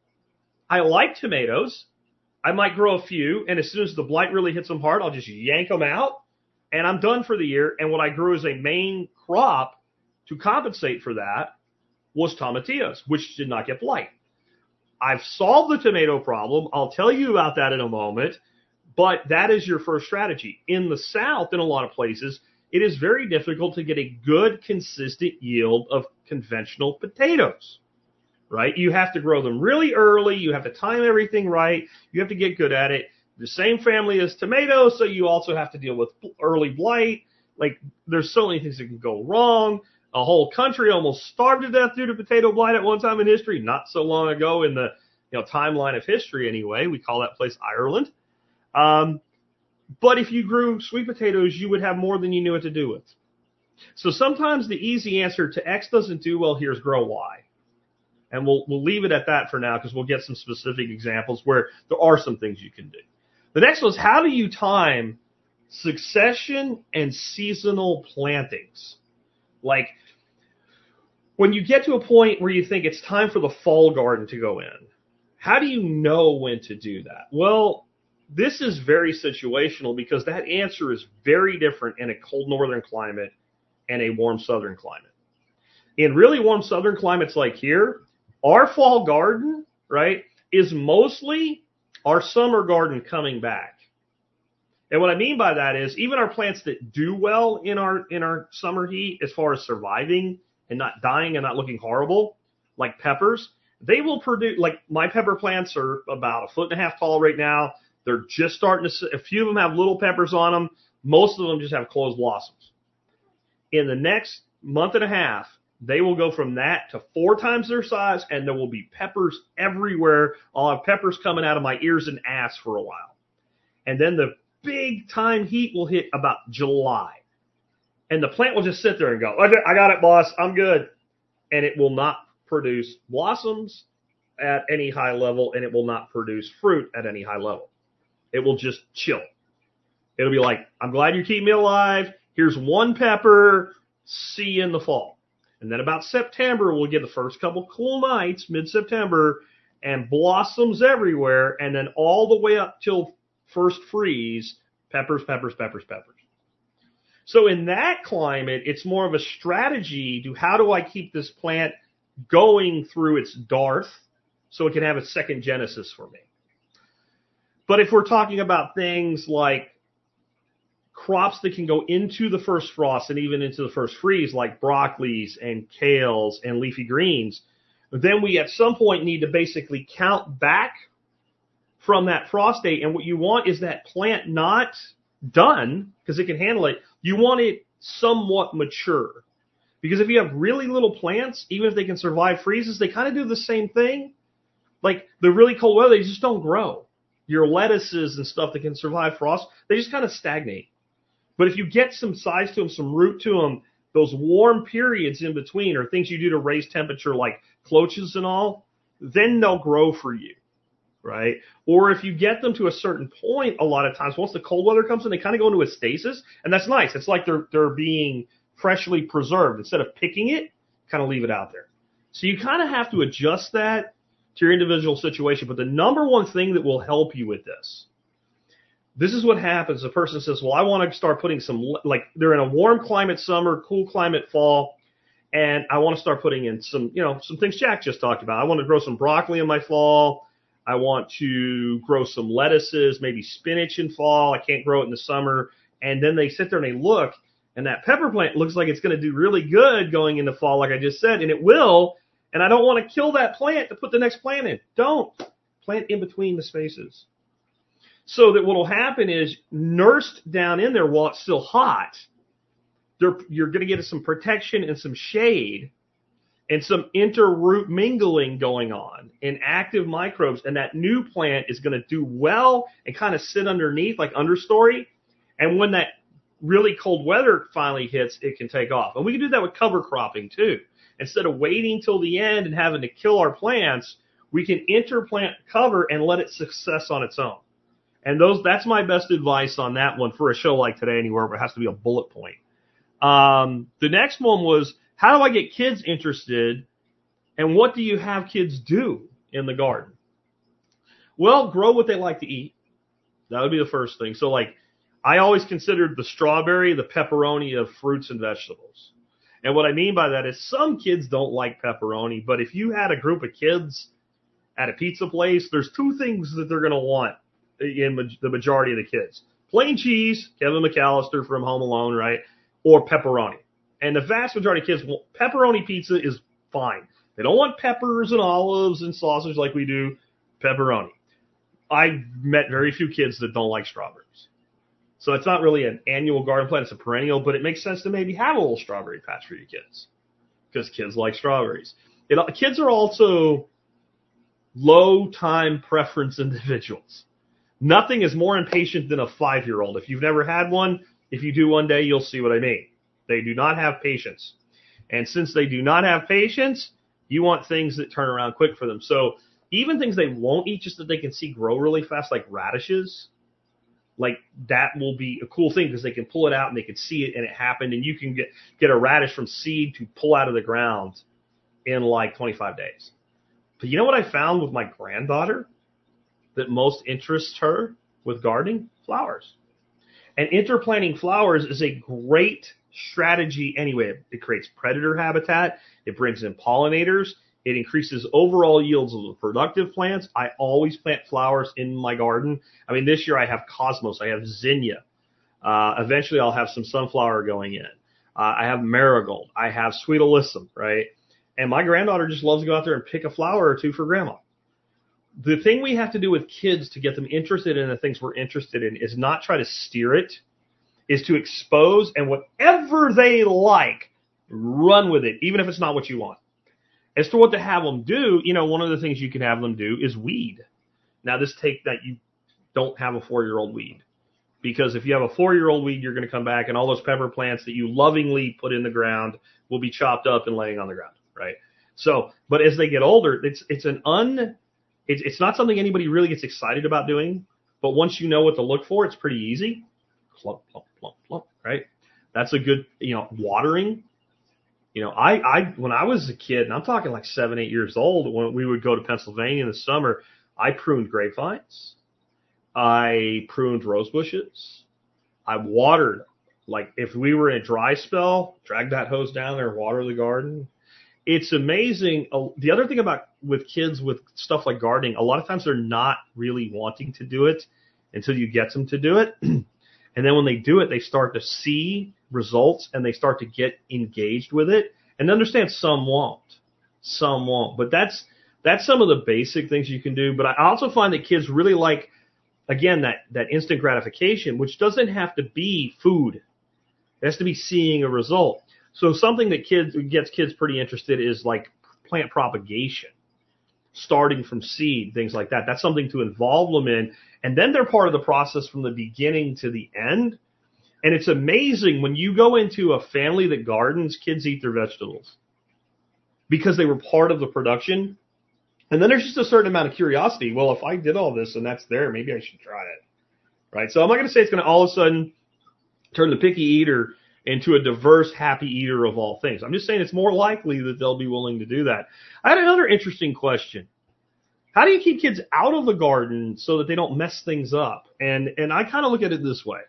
I like tomatoes. I might grow a few, and as soon as the blight really hits them hard, I'll just yank them out, and I'm done for the year. And what I grew as a main crop to compensate for that was tomatillos, which did not get blight. I've solved the tomato problem. I'll tell you about that in a moment. But that is your first strategy. In the South, in a lot of places, it is very difficult to get a good, consistent yield of conventional potatoes, right? You have to grow them really early. You have to time everything right. You have to get good at it. The same family as tomatoes, so you also have to deal with early blight. Like, there's so many things that can go wrong. A whole country almost starved to death due to potato blight at one time in history, not so long ago in the timeline of history anyway. We call that place Ireland. But if you grew sweet potatoes, you would have more than you knew what to do with. So sometimes the easy answer to X doesn't do well here is grow Y. And we'll leave it at that for now because we'll get some specific examples where there are some things you can do. The next one is, how do you time succession and seasonal plantings? Like, when you get to a point where you think it's time for the fall garden to go in, how do you know when to do that? Well, this is very situational because that answer is very different in a cold northern climate and a warm southern climate. In really warm southern climates like here, our fall garden, right, is mostly our summer garden coming back. And what I mean by that is even our plants that do well in our summer heat as far as surviving and not dying and not looking horrible, like peppers, they will produce, like my pepper plants are about 1.5 feet tall right now. They're just starting to, a few of them have little peppers on them. Most of them just have closed blossoms. In the next month and a half, they will go from that to 4 times their size, and there will be peppers everywhere. I'll have peppers coming out of my ears and ass for a while. And then the big time heat will hit about July. And the plant will just sit there and go, okay, I got it, boss. I'm good. And it will not produce blossoms at any high level, and it will not produce fruit at any high level. It will just chill. It'll be like, I'm glad you keep me alive. Here's 1 pepper. See you in the fall. And then about September, we'll get the first couple cool nights, mid-September, and blossoms everywhere. And then all the way up till first freeze, peppers, peppers, peppers, peppers. So in that climate, it's more of a strategy to how do I keep this plant going through its dearth so it can have a second genesis for me. But if we're talking about things like crops that can go into the first frost and even into the first freeze, like broccolis and kales and leafy greens, then we at some point need to basically count back from that frost date. And what you want is that plant not done, because it can handle it. You want it somewhat mature. Because if you have really little plants, even if they can survive freezes, they kind of do the same thing. Like the really cold weather, they just don't grow. Your lettuces and stuff that can survive frost, they just kind of stagnate. But if you get some size to them, some root to them, those warm periods in between or things you do to raise temperature like cloches and all, then they'll grow for you, right? Or if you get them to a certain point, a lot of times, once the cold weather comes in, they kind of go into a stasis, and that's nice. It's like they're being freshly preserved. Instead of picking it, kind of leave it out there. So you kind of have to adjust that to your individual situation. But the number one thing that will help you with this is what happens. The person says, well, I want to start putting some, like they're in a warm climate summer, cool climate fall, and I want to start putting in some, some things Jack just talked about. I want to grow some broccoli in my fall. I want to grow some lettuces, maybe spinach in fall. I can't grow it in the summer. And then they sit there and they look, and that pepper plant looks like it's going to do really good going into fall, like I just said, and it will. And I don't want to kill that plant to put the next plant in. Don't. Plant in between the spaces. So that what will happen is, nursed down in there while it's still hot, you're going to get some protection and some shade and some interroot mingling going on and active microbes. And that new plant is going to do well and kind of sit underneath like understory. And when that really cold weather finally hits, it can take off. And we can do that with cover cropping too. Instead of waiting till the end and having to kill our plants, we can interplant cover and let it success on its own. And that's my best advice on that one for a show like today anywhere where it has to be a bullet point. The next one was, how do I get kids interested, and what do you have kids do in the garden? Well, grow what they like to eat. That would be the first thing. So like, I always considered the strawberry the pepperoni of fruits and vegetables. And what I mean by that is some kids don't like pepperoni, but if you had a group of kids at a pizza place, there's two things that they're going to want in the majority of the kids. Plain cheese, Kevin McAllister from Home Alone, right? Or pepperoni. And the vast majority of kids want pepperoni pizza is fine. They don't want peppers and olives and sausage like we do. Pepperoni. I've met very few kids that don't like strawberries. So it's not really an annual garden plant. It's a perennial, but it makes sense to maybe have a little strawberry patch for your kids because kids like strawberries. Kids are also low time preference individuals. Nothing is more impatient than a 5-year-old. If you've never had one, if you do one day, you'll see what I mean. They do not have patience. And since they do not have patience, you want things that turn around quick for them. So even things they won't eat, just that they can see grow really fast, like radishes, like that will be a cool thing because they can pull it out and they can see it and it happened. And you can get a radish from seed to pull out of the ground in like 25 days. But you know what I found with my granddaughter that most interests her with gardening? Flowers. And interplanting flowers is a great strategy anyway. It creates predator habitat. It brings in pollinators. It increases overall yields of the productive plants. I always plant flowers in my garden. I mean, this year I have cosmos. I have zinnia. Eventually I'll have some sunflower going in. I have marigold. I have sweet alyssum, right? And my granddaughter just loves to go out there and pick a flower or two for grandma. The thing we have to do with kids to get them interested in the things we're interested in is not try to steer it, is to expose, and whatever they like, run with it, even if it's not what you want. As to what to have them do, one of the things you can have them do is weed. Now, take that you don't have a 4-year-old weed. Because if you have a 4-year-old weed, you're going to come back and all those pepper plants that you lovingly put in the ground will be chopped up and laying on the ground, right? So, but as they get older, it's not something anybody really gets excited about doing. But once you know what to look for, it's pretty easy. Plump, plump, plump, plump, right? That's a good, watering. When I was a kid, and I'm talking like 7, 8 years old, when we would go to Pennsylvania in the summer, I pruned grapevines. I pruned rose bushes. I watered Like if we were in a dry spell, drag that hose down there and water the garden. It's amazing. The other thing about with kids with stuff like gardening, a lot of times they're not really wanting to do it until you get them to do it. And then when they do it, they start to see results and they start to get engaged with it. And understand some won't. Some won't. But that's some of the basic things you can do. But I also find that kids really like, again, that instant gratification, which doesn't have to be food. It has to be seeing a result. So something that gets kids pretty interested is like plant propagation, starting from seed, things like that. That's something to involve them in. And then they're part of the process from the beginning to the end. And it's amazing when you go into a family that gardens, kids eat their vegetables because they were part of the production. And then there's just a certain amount of curiosity. Well, if I did all this and that's there, maybe I should try it. Right? So I'm not going to say it's going to all of a sudden turn the picky eater into a diverse, happy eater of all things. I'm just saying it's more likely that they'll be willing to do that. I had another interesting question. How do you keep kids out of the garden so that they don't mess things up? And I kind of look at it this way.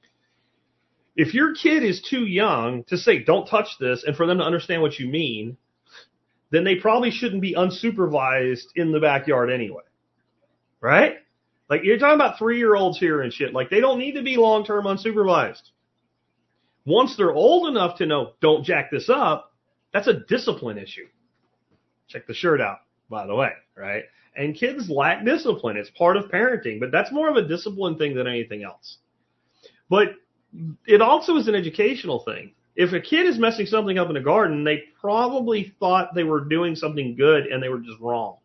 If your kid is too young to say, don't touch this, and for them to understand what you mean, then they probably shouldn't be unsupervised in the backyard anyway. Right? Like you're talking about 3-year-olds here and shit. Like they don't need to be long-term unsupervised. Once they're old enough to know, don't jack this up, that's a discipline issue. Check the shirt out, by the way, right? And kids lack discipline. It's part of parenting, but that's more of a discipline thing than anything else. But it also is an educational thing. If a kid is messing something up in a garden, they probably thought they were doing something good and they were just wrong.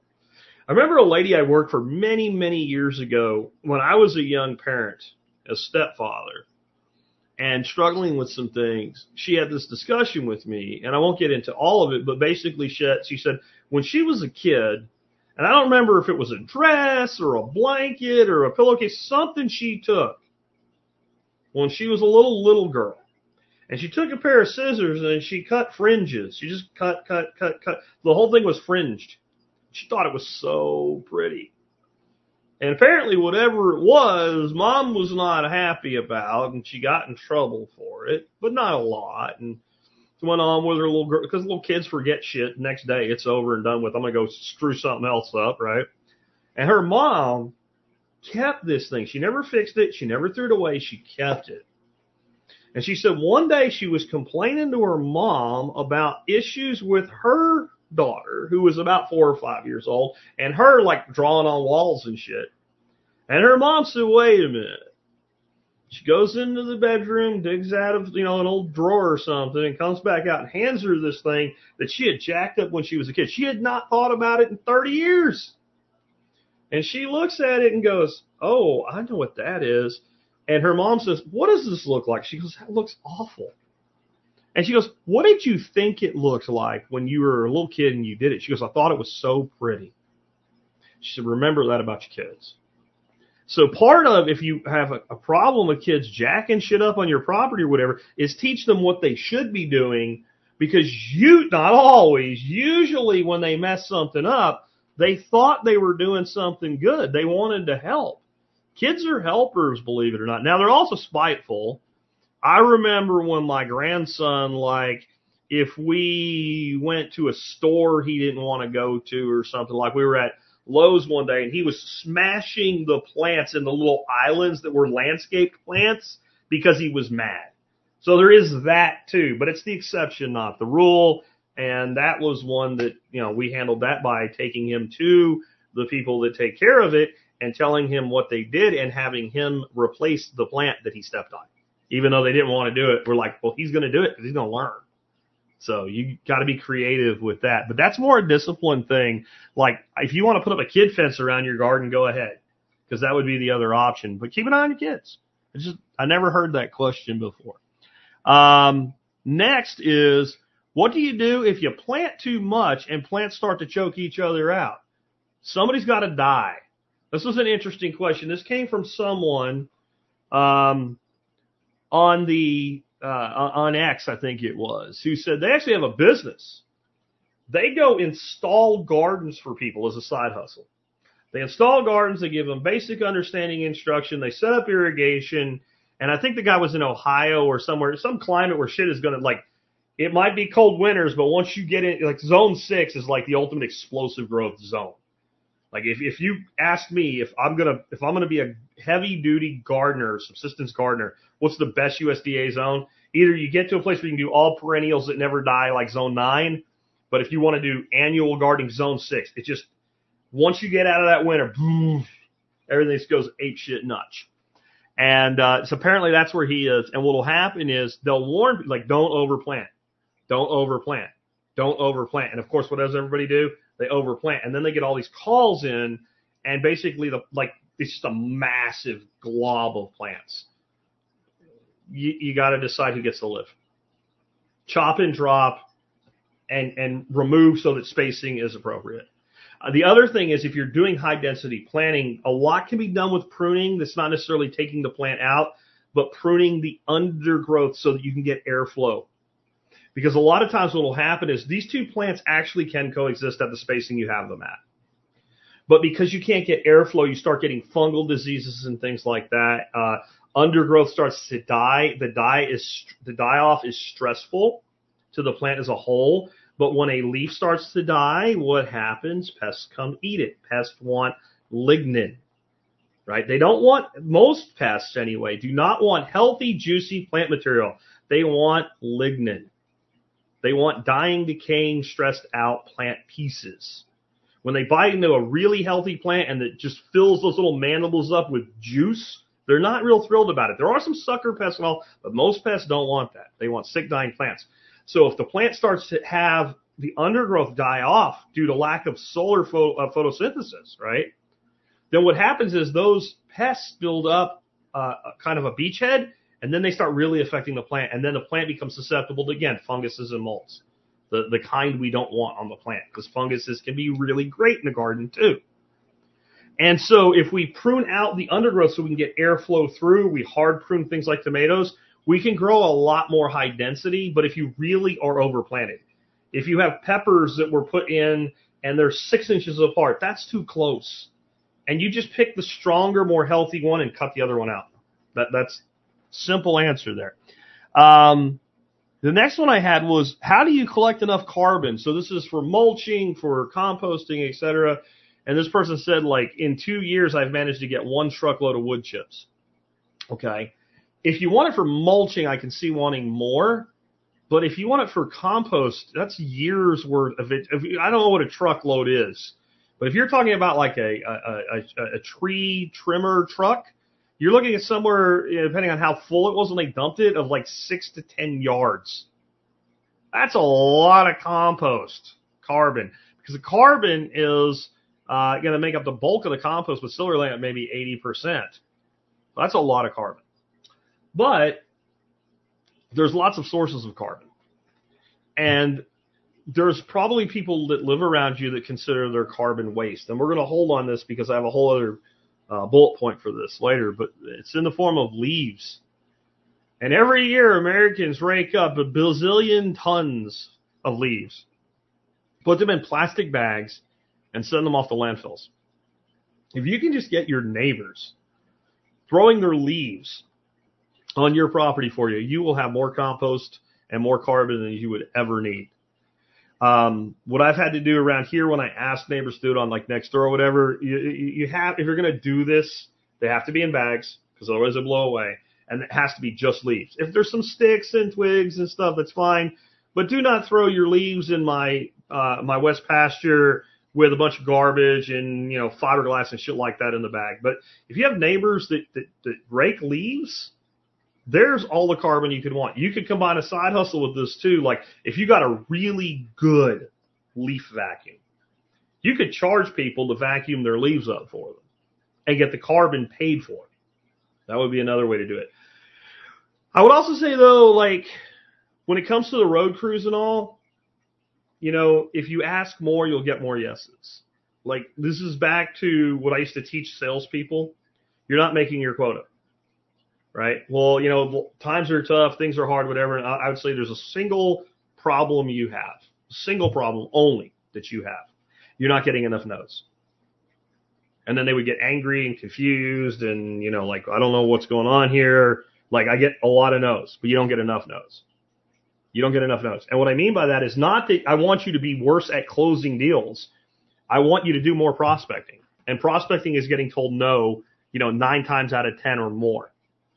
I remember a lady I worked for many, many years ago when I was a young parent, a stepfather, and struggling with some things. She had this discussion with me, and I won't get into all of it, but basically she said when she was a kid, and I don't remember if it was a dress or a blanket or a pillowcase, something she took when she was a little girl. And she took a pair of scissors and she cut fringes. She just cut. The whole thing was fringed. She thought it was so pretty. And apparently whatever it was, Mom was not happy about, and she got in trouble for it, but not a lot. And she went on with her little girl, because little kids forget shit. Next day, it's over and done with. I'm going to go screw something else up, right? And her mom kept this thing. She never fixed it. She never threw it away. She kept it. And she said one day she was complaining to her mom about issues with her daughter, who was about 4 or 5 years old, and her like drawing on walls and shit. And her mom said, wait a minute. She goes into the bedroom, digs out of, an old drawer or something, and comes back out and hands her this thing that she had jacked up when she was a kid. She had not thought about it in 30 years. And she looks at it and goes, oh, I know what that is. And her mom says, what does this look like? She goes, that looks awful. And she goes, what did you think it looked like when you were a little kid and you did it? She goes, I thought it was so pretty. She said, remember that about your kids. So part of, if you have a problem with kids jacking shit up on your property or whatever, is teach them what they should be doing, because not always, usually when they mess something up, they thought they were doing something good. They wanted to help. Kids are helpers, believe it or not. Now, they're also spiteful. I remember when my grandson, if we went to a store he didn't want to go to or something, like we were at Lowe's one day and he was smashing the plants in the little islands that were landscaped plants because he was mad. So there is that too, but it's the exception, not the rule. And that was one that, we handled that by taking him to the people that take care of it and telling him what they did and having him replace the plant that he stepped on. Even though they didn't want to do it, we're like, well, he's going to do it because he's going to learn. So you got to be creative with that. But that's more a discipline thing. Like, if you want to put up a kid fence around your garden, go ahead, because that would be the other option. But keep an eye on your kids. I never heard that question before. Next is, what do you do if you plant too much and plants start to choke each other out? Somebody's got to die. This was an interesting question. This came from someone on X, I think it was, who said they actually have a business. They go install gardens for people as a side hustle. They install gardens. They give them basic understanding instruction. They set up irrigation, And I think the guy was in Ohio or somewhere, some climate where shit is going to, like, it might be cold winters, but once you get in, like, zone 6 is like the ultimate explosive growth zone. Like, if you ask me if I'm gonna be a heavy duty gardener, subsistence gardener, what's the best USDA zone? Either you get to a place where you can do all perennials that never die, like zone 9, but if you want to do annual gardening, zone 6, it just, once you get out of that winter, boom, everything just goes ape shit nuts. And so apparently that's where he is. And what will happen is they'll warn, like, don't overplant, don't overplant, don't overplant. And of course, what does everybody do? They overplant, and then they get all these calls in, and basically it's just a massive glob of plants. You got to decide who gets to live. Chop and drop, and remove so that spacing is appropriate. The other thing is, if you're doing high density planting, a lot can be done with pruning. That's not necessarily taking the plant out, but pruning the undergrowth so that you can get airflow. Because a lot of times what will happen is these two plants actually can coexist at the spacing you have them at. But because you can't get airflow, you start getting fungal diseases and things like that. Undergrowth starts to die. The die-off is stressful to the plant as a whole. But when a leaf starts to die, what happens? Pests come eat it. Pests want lignin, right? They don't want, most pests anyway, do not want healthy, juicy plant material. They want lignin. They want dying, decaying, stressed out plant pieces. When they bite into a really healthy plant and it just fills those little mandibles up with juice, they're not real thrilled about it. There are some sucker pests and all, but most pests don't want that. They want sick, dying plants. So if the plant starts to have the undergrowth die off due to lack of solar photosynthesis, right, then what happens is those pests build up kind of a beachhead, and then they start really affecting the plant, and then the plant becomes susceptible to, again, funguses and molds, the kind we don't want on the plant, because funguses can be really great in the garden too. And so if we prune out the undergrowth so we can get airflow through, we hard prune things like tomatoes, we can grow a lot more high density. But if you really are overplanted, if you have peppers that were put in and they're 6 inches apart, that's too close. And you just pick the stronger, more healthy one and cut the other one out. That's simple answer there. The next one I had was, how do you collect enough carbon? So this is for mulching, for composting, etc. And this person said, like, in 2 years, I've managed to get 1 truckload of wood chips. Okay. If you want it for mulching, I can see wanting more. But if you want it for compost, that's years worth of it. I don't know what a truckload is. But if you're talking about like a tree trimmer truck, you're looking at somewhere, depending on how full it was when they dumped it, of like 6 to 10 yards. That's a lot of compost carbon, because the carbon is going to make up the bulk of the compost, but still rely on maybe 80%. That's a lot of carbon. But there's lots of sources of carbon. And there's probably people that live around you that consider their carbon waste. And we're going to hold on this because I have a whole other bullet point for this later, but it's in the form of leaves. And every year Americans rake up a bazillion tons of leaves, put them in plastic bags, and send them off to landfills. If you can just get your neighbors throwing their leaves on your property for you, you will have more compost and more carbon than you would ever need. What I've had to do around here when I ask neighbors to do it on like Nextdoor or whatever, you have, if you're going to do this, they have to be in bags because otherwise they blow away. And it has to be just leaves. If there's some sticks and twigs and stuff, that's fine. But do not throw your leaves in my west pasture with a bunch of garbage and, fiberglass and shit like that in the bag. But if you have neighbors that rake leaves, there's all the carbon you could want. You could combine a side hustle with this too. Like if you got a really good leaf vacuum, you could charge people to vacuum their leaves up for them and get the carbon paid for. That would be another way to do it. I would also say though, like when it comes to the road crews and all, if you ask more, you'll get more yeses. Like this is back to what I used to teach salespeople. You're not making your quota. Right? Well, times are tough, things are hard, whatever. And I would say there's a single problem you have, single problem only that you have. You're not getting enough no's. And then they would get angry and confused and, like, I don't know what's going on here. Like, I get a lot of no's, but you don't get enough no's. You don't get enough no's. And what I mean by that is not that I want you to be worse at closing deals. I want you to do more prospecting. And prospecting is getting told no, 9 times out of 10 or more.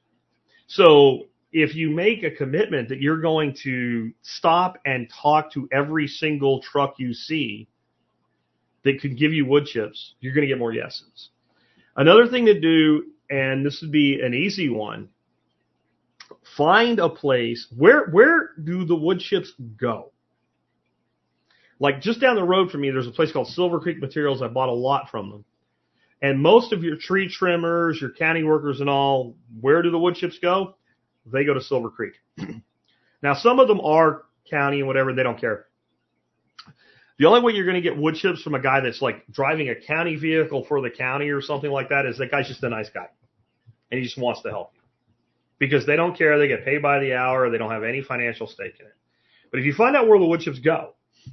So if you make a commitment that you're going to stop and talk to every single truck you see that could give you wood chips, you're going to get more yeses. Another thing to do, and this would be an easy one, find a place. Where do the wood chips go? Like just down the road from me, there's a place called Silver Creek Materials. I bought a lot from them. And most of your tree trimmers, your county workers and all, where do the wood chips go? They go to Silver Creek. Now, some of them are county and whatever. They don't care. The only way you're going to get wood chips from a guy that's like driving a county vehicle for the county or something like that is that guy's just a nice guy. And he just wants to help you. Because they don't care. They get paid by the hour. They don't have any financial stake in it. But if you find out where the wood chips go,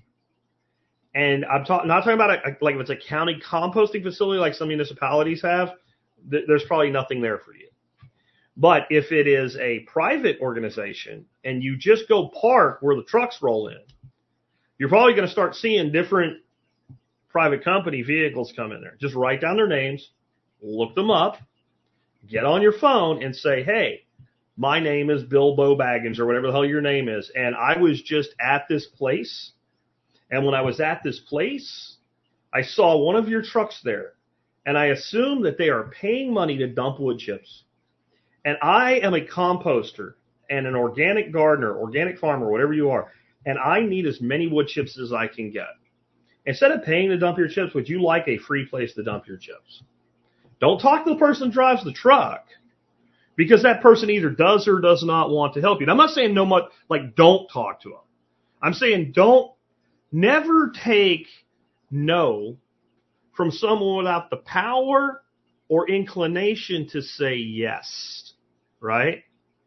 and I'm not talking about like if it's a county composting facility like some municipalities have, there's probably nothing there for you. But if it is a private organization and you just go park where the trucks roll in, you're probably going to start seeing different private company vehicles come in there. Just write down their names, look them up, get on your phone and say, hey, my name is Bill Baggins or whatever the hell your name is, and I was just at this place. And when I was at this place, I saw one of your trucks there, and I assume that they are paying money to dump wood chips. And I am a composter and an organic gardener, organic farmer, whatever you are, and I need as many wood chips as I can get. Instead of paying to dump your chips, would you like a free place to dump your chips? Don't talk to the person who drives the truck, because that person either does or does not want to help you. And I'm not saying don't talk to them. I'm saying never take no from someone without the power or inclination to say yes. Right?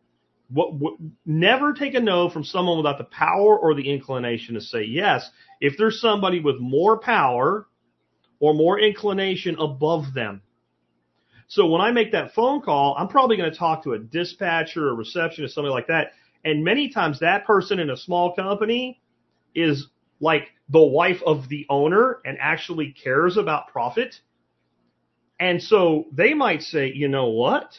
Never take a no from someone without the power or the inclination to say yes. If there's somebody with more power or more inclination above them. So when I make that phone call, I'm probably going to talk to a dispatcher, a receptionist, somebody like that. And many times that person in a small company is like the wife of the owner and actually cares about profit. And so they might say, you know what?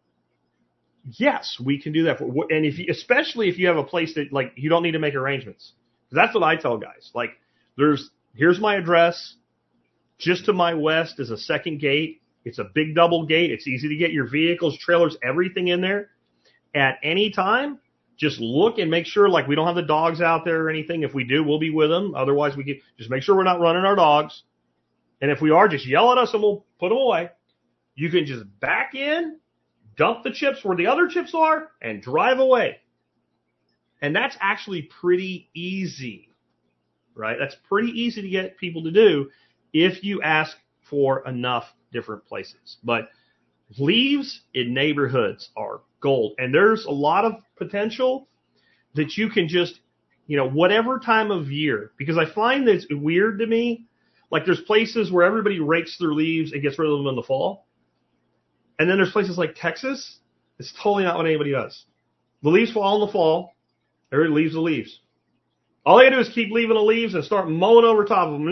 Yes, we can do that. And especially if you have a place that like you don't need to make arrangements. That's what I tell guys. Like here's my address. Just to my west is a second gate. It's a big double gate. It's easy to get your vehicles, trailers, everything in there at any time. Just look and make sure like we don't have the dogs out there or anything. If we do, we'll be with them. Otherwise, we can just make sure we're not running our dogs. And if we are, just yell at us and we'll put them away. You can just back in, dump the chips where the other chips are, and drive away. And that's actually pretty easy, right? That's pretty easy to get people to do if you ask for enough different places. But leaves in neighborhoods are gold. And there's a lot of potential that you can just, whatever time of year, because I find that it's weird to me. Like there's places where everybody rakes their leaves and gets rid of them in the fall. And then there's places like Texas. It's totally not what anybody does. The leaves fall in the fall. Everybody leaves the leaves. All they do is keep leaving the leaves and start mowing over top of them.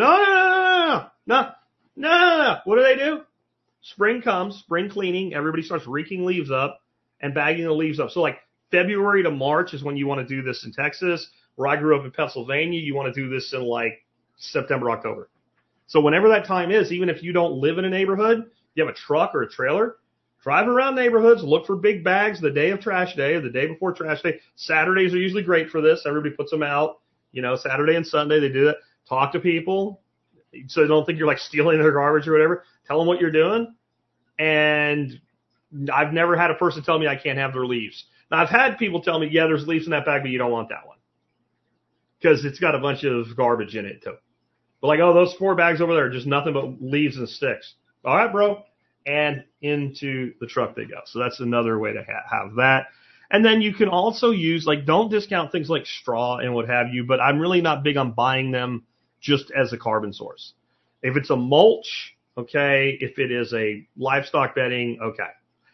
No. What do? Spring comes, spring cleaning. Everybody starts reeking leaves up and bagging the leaves up. So like February to March is when you want to do this in Texas. Where I grew up in Pennsylvania, you want to do this in like September, October. So whenever that time is, even if you don't live in a neighborhood, you have a truck or a trailer, drive around neighborhoods, look for big bags the day of trash day or the day before trash day. Saturdays are usually great for this. Everybody puts them out, Saturday and Sunday, they do that. Talk to people so they don't think you're like stealing their garbage or whatever. Tell them what you're doing. And I've never had a person tell me I can't have their leaves. Now, I've had people tell me, yeah, there's leaves in that bag, but you don't want that one because it's got a bunch of garbage in it too. But like, oh, those 4 bags over there are just nothing but leaves and sticks. All right, bro. And into the truck they go. So that's another way to have that. And then you can also use, like, don't discount things like straw and what have you, but I'm really not big on buying them just as a carbon source. If it's a mulch, okay. If it is a livestock bedding, okay.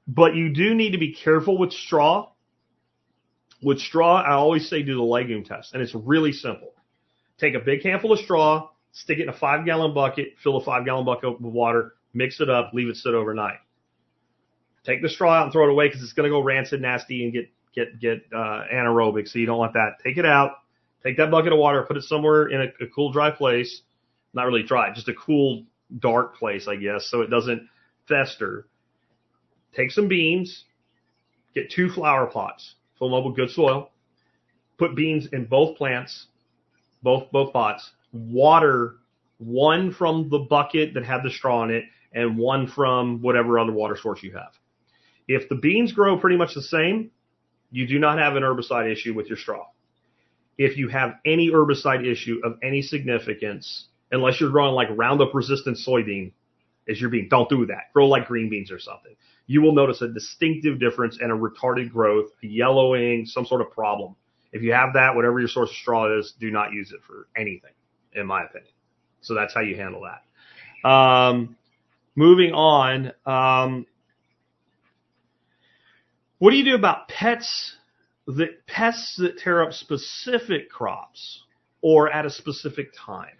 But you do need to be careful with straw. With straw, I always say do the legume test, and it's really simple. Take a big handful of straw, stick it in a 5-gallon bucket, fill a 5-gallon bucket with water, mix it up, leave it sit overnight. Take the straw out and throw it away because it's going to go rancid, nasty, and get anaerobic, so you don't want that. Take it out, take that bucket of water, put it somewhere in a cool, dry place. Not really dry, just a cool, dark place, I guess, so it doesn't fester. Take some beans, get 2 flower pots, fill them up with good soil, put beans in both plants, both pots, water one from the bucket that had the straw in it and one from whatever other water source you have. If the beans grow pretty much the same, you do not have an herbicide issue with your straw. If you have any herbicide issue of any significance, unless you're growing like Roundup resistant soybean as your bean, don't do that. Grow like green beans or something. You will notice a distinctive difference and a retarded growth, a yellowing, some sort of problem. If you have that, whatever your source of straw is, do not use it for anything, in my opinion. So that's how you handle that. Moving on. What do you do about pests that tear up specific crops or at a specific time?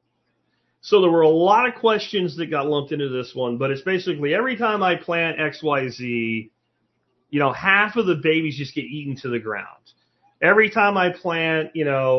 So there were a lot of questions that got lumped into this one, but it's basically every time I plant XYZ, half of the babies just get eaten to the ground. Every time I plant,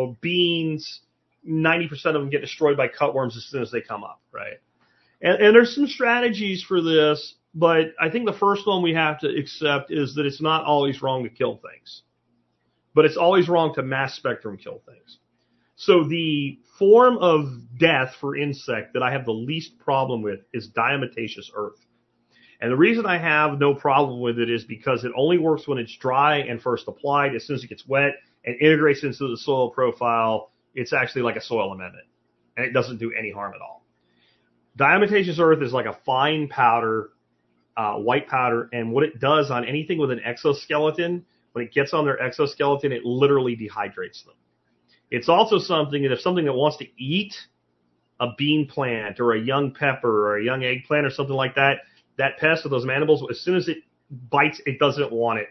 beans, 90% of them get destroyed by cutworms as soon as they come up, right? And there's some strategies for this, but I think the first one we have to accept is that it's not always wrong to kill things, but it's always wrong to mass spectrum kill things. So the form of death for insect that I have the least problem with is diatomaceous earth. And the reason I have no problem with it is because it only works when it's dry and first applied. As soon as it gets wet and integrates into the soil profile, it's actually like a soil amendment, and it doesn't do any harm at all. Diatomaceous earth is like a fine powder, white powder, and what it does on anything with an exoskeleton, when it gets on their exoskeleton, it literally dehydrates them. It's also something that if something that wants to eat a bean plant or a young pepper or a young eggplant or something like that, that pest or those mandibles, as soon as it bites, it doesn't want it.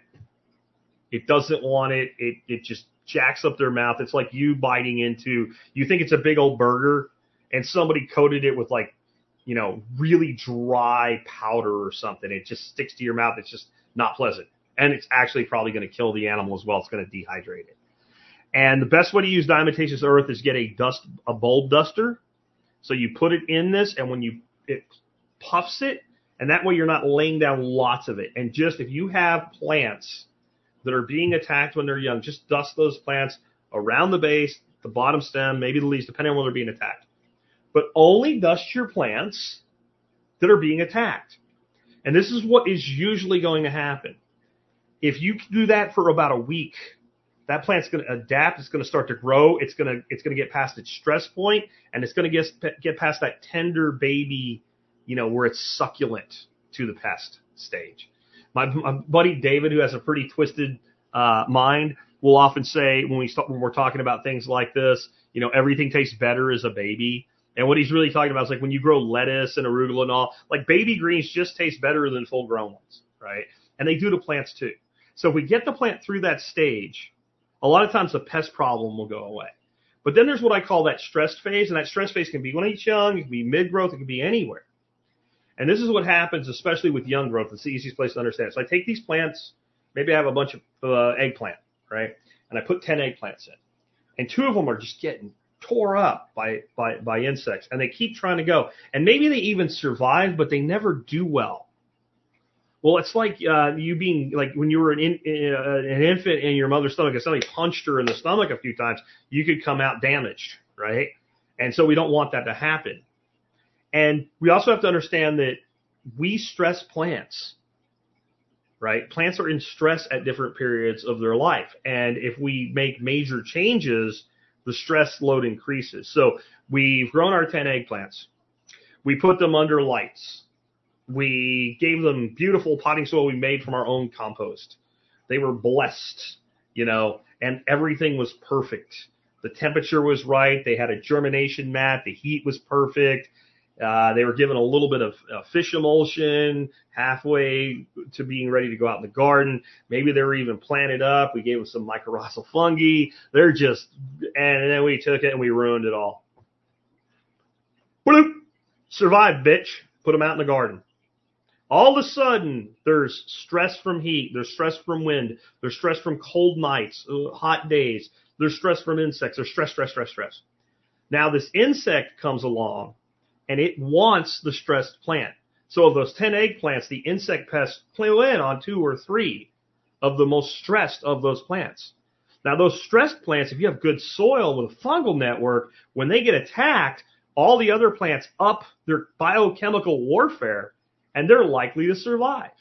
It doesn't want it. It just jacks up their mouth. It's like you biting into, you think it's a big old burger and somebody coated it with really dry powder or something. It just sticks to your mouth. It's just not pleasant. And it's actually probably going to kill the animal as well. It's going to dehydrate it. And the best way to use diatomaceous earth is get a bulb duster. So you put it in this, and when it puffs it, and that way you're not laying down lots of it. And just if you have plants that are being attacked when they're young, just dust those plants around the base, the bottom stem, maybe the leaves, depending on when they're being attacked. But only dust your plants that are being attacked. And this is what is usually going to happen. If you do that for about a week, that plant's going to adapt. It's going to start to grow. It's going to get past its stress point, and it's going to get past that tender baby, where it's succulent to the pest stage. My buddy David, who has a pretty twisted mind, will often say when we're talking about things like this, everything tastes better as a baby. And what he's really talking about is like when you grow lettuce and arugula and all, like baby greens just taste better than full grown ones, right? And they do to plants too. So if we get the plant through that stage, a lot of times the pest problem will go away. But then there's what I call that stress phase, and that stress phase can be when it's young, it can be mid-growth, it can be anywhere. And this is what happens, especially with young growth. It's the easiest place to understand. So I take these plants, maybe I have a bunch of eggplant, right? And I put 10 eggplants in. And 2 of them are just getting tore up by insects, and they keep trying to go. And maybe they even survive, but they never do well. Well, it's like you being like when you were an infant in your mother's stomach, if somebody punched her in the stomach a few times, you could come out damaged, right? And so we don't want that to happen. And we also have to understand that we stress plants, right? Plants are in stress at different periods of their life. And if we make major changes, the stress load increases. So we've grown our 10 eggplants. We put them under lights. We gave them beautiful potting soil we made from our own compost. They were blessed, and everything was perfect. The temperature was right. They had a germination mat. The heat was perfect. They were given a little bit of fish emulsion halfway to being ready to go out in the garden. Maybe they were even planted up. We gave them some mycorrhizal fungi. They're just, and then we took it and we ruined it all. Bloop! Survived, bitch. Put them out in the garden. All of a sudden, there's stress from heat. There's stress from wind. There's stress from cold nights, hot days. There's stress from insects. There's stress. Now this insect comes along, and it wants the stressed plant. So of those 10 eggplants, the insect pests flew in on 2 or 3 of the most stressed of those plants. Now those stressed plants, if you have good soil with a fungal network, when they get attacked, all the other plants up their biochemical warfare, and they're likely to survive.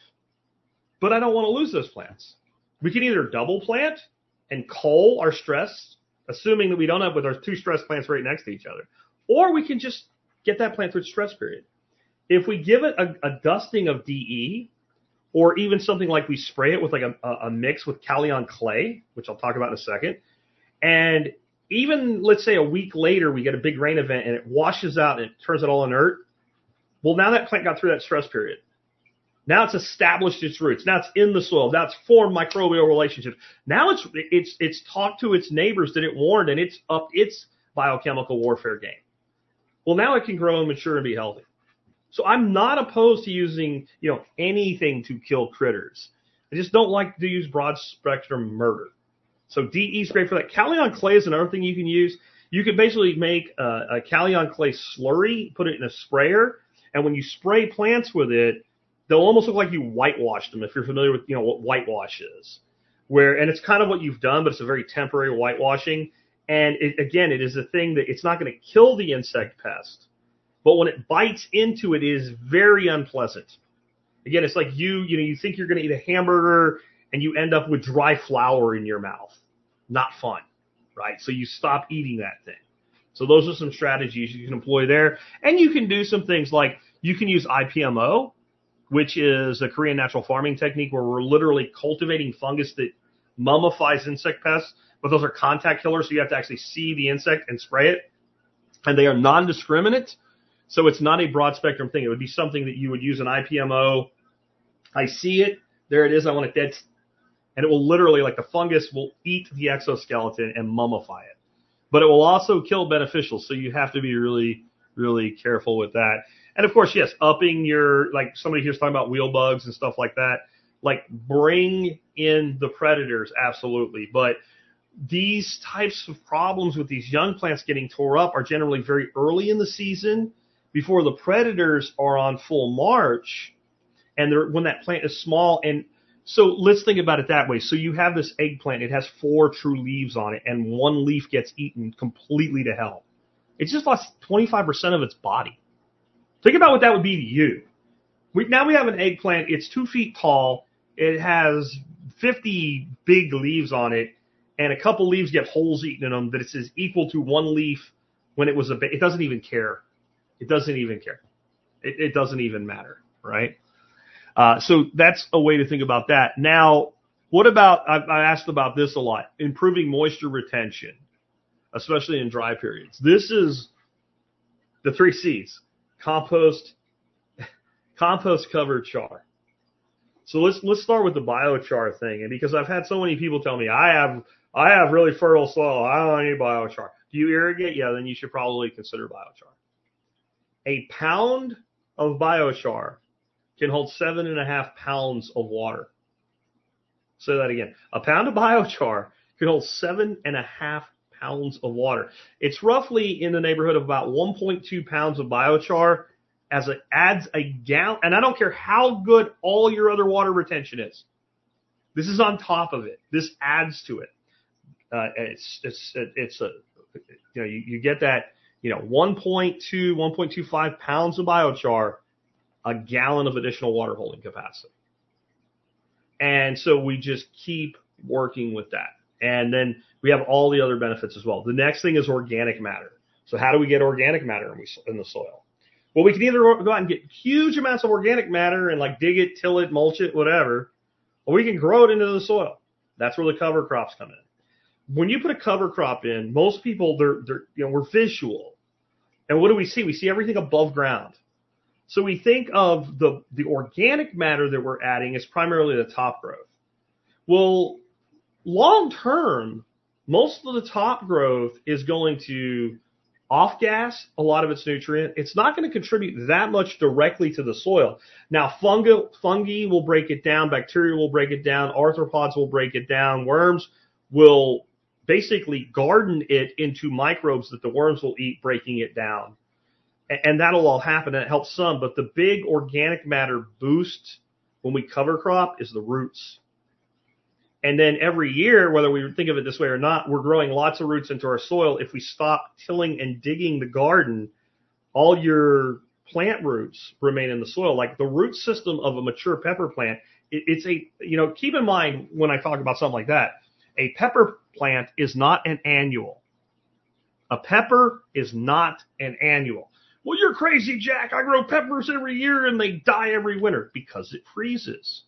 But I don't want to lose those plants. We can either double plant and cull our stress, assuming that we don't have with our 2 stress plants right next to each other, or we can just get that plant through its stress period. If we give it a dusting of DE, or even something like we spray it with like a mix with Callion clay, which I'll talk about in a second, and even let's say a week later we get a big rain event and it washes out and it turns it all inert, well, now that plant got through that stress period. Now it's established its roots. Now it's in the soil. Now it's formed microbial relationships. Now it's talked to its neighbors that it warned, and it's up its biochemical warfare game. Well, now it can grow and mature and be healthy. So I'm not opposed to using, anything to kill critters. I just don't like to use broad spectrum murder. So DE is great for that. Callion clay is another thing you can use. You can basically make a Callion clay slurry, put it in a sprayer, and when you spray plants with it, they'll almost look like you whitewashed them, if you're familiar with, what whitewash is. And it's kind of what you've done, but it's a very temporary whitewashing. And it is a thing that it's not going to kill the insect pest, but when it bites into it, it is very unpleasant. Again, it's like you think you're going to eat a hamburger and you end up with dry flour in your mouth. Not fun, right? So you stop eating that thing. So those are some strategies you can employ there. And you can do some things like you can use IPMO, which is a Korean natural farming technique where we're literally cultivating fungus that mummifies insect pests, but those are contact killers, so you have to actually see the insect and spray it. And they are non-discriminate, so it's not a broad spectrum thing. It would be something that you would use an IPMO. I see it. There it is. I want it dead. And it will literally, like the fungus, will eat the exoskeleton and mummify it. But it will also kill beneficials, so you have to be really, really careful with that. And of course, yes, upping your, like somebody here's talking about wheel bugs and stuff like that. Like bring in the predators, absolutely. But these types of problems with these young plants getting tore up are generally very early in the season before the predators are on full march. And when that plant is small. And so let's think about it that way. So you have this eggplant. It has 4 true leaves on it, and 1 leaf gets eaten completely to hell. It just lost 25% of its body. Think about what that would be to you. Now we have an eggplant. It's 2 feet tall. It has 50 big leaves on it, and a couple leaves get holes eaten in them that it says equal to 1 leaf when it was it doesn't even care. It doesn't even care. It doesn't even matter, right? So that's a way to think about that. Now, what about, I asked about this a lot, improving moisture retention, especially in dry periods. This is the 3 C's, compost covered char. So let's start with the biochar thing. And because I've had so many people tell me, I have really fertile soil, I don't need biochar. Do you irrigate? Yeah, then you should probably consider biochar. A pound of biochar can hold 7.5 pounds of water. Say that again. A pound of biochar can hold 7.5 pounds of water. It's roughly in the neighborhood of about 1.2 pounds of biochar as it adds a gallon. And I don't care how good all your other water retention is. This is on top of it. This adds to it. You get that, 1.25 pounds of biochar, a gallon of additional water holding capacity. And so we just keep working with that. And then we have all the other benefits as well. The next thing is organic matter. So how do we get organic matter in the soil? Well, we can either go out and get huge amounts of organic matter and like dig it, till it, mulch it, whatever, or we can grow it into the soil. That's where the cover crops come in. When you put a cover crop in, most people, we're visual. And what do we see? We see everything above ground. So we think of the organic matter that we're adding as primarily the top growth. Well, long term, most of the top growth is going to off-gas a lot of its nutrient. It's not going to contribute that much directly to the soil. Now, fungi will break it down, bacteria will break it down, arthropods will break it down, worms will basically garden it into microbes that the worms will eat, breaking it down. And that'll all happen, and it helps some. But the big organic matter boost when we cover crop is the roots. And then every year, whether we think of it this way or not, we're growing lots of roots into our soil. If we stop tilling and digging the garden, all your plant roots remain in the soil. Like the root system of a mature pepper plant, it's keep in mind when I talk about something like that, a pepper plant is not an annual. A pepper is not an annual. Well, you're crazy, Jack. I grow peppers every year and they die every winter because it freezes.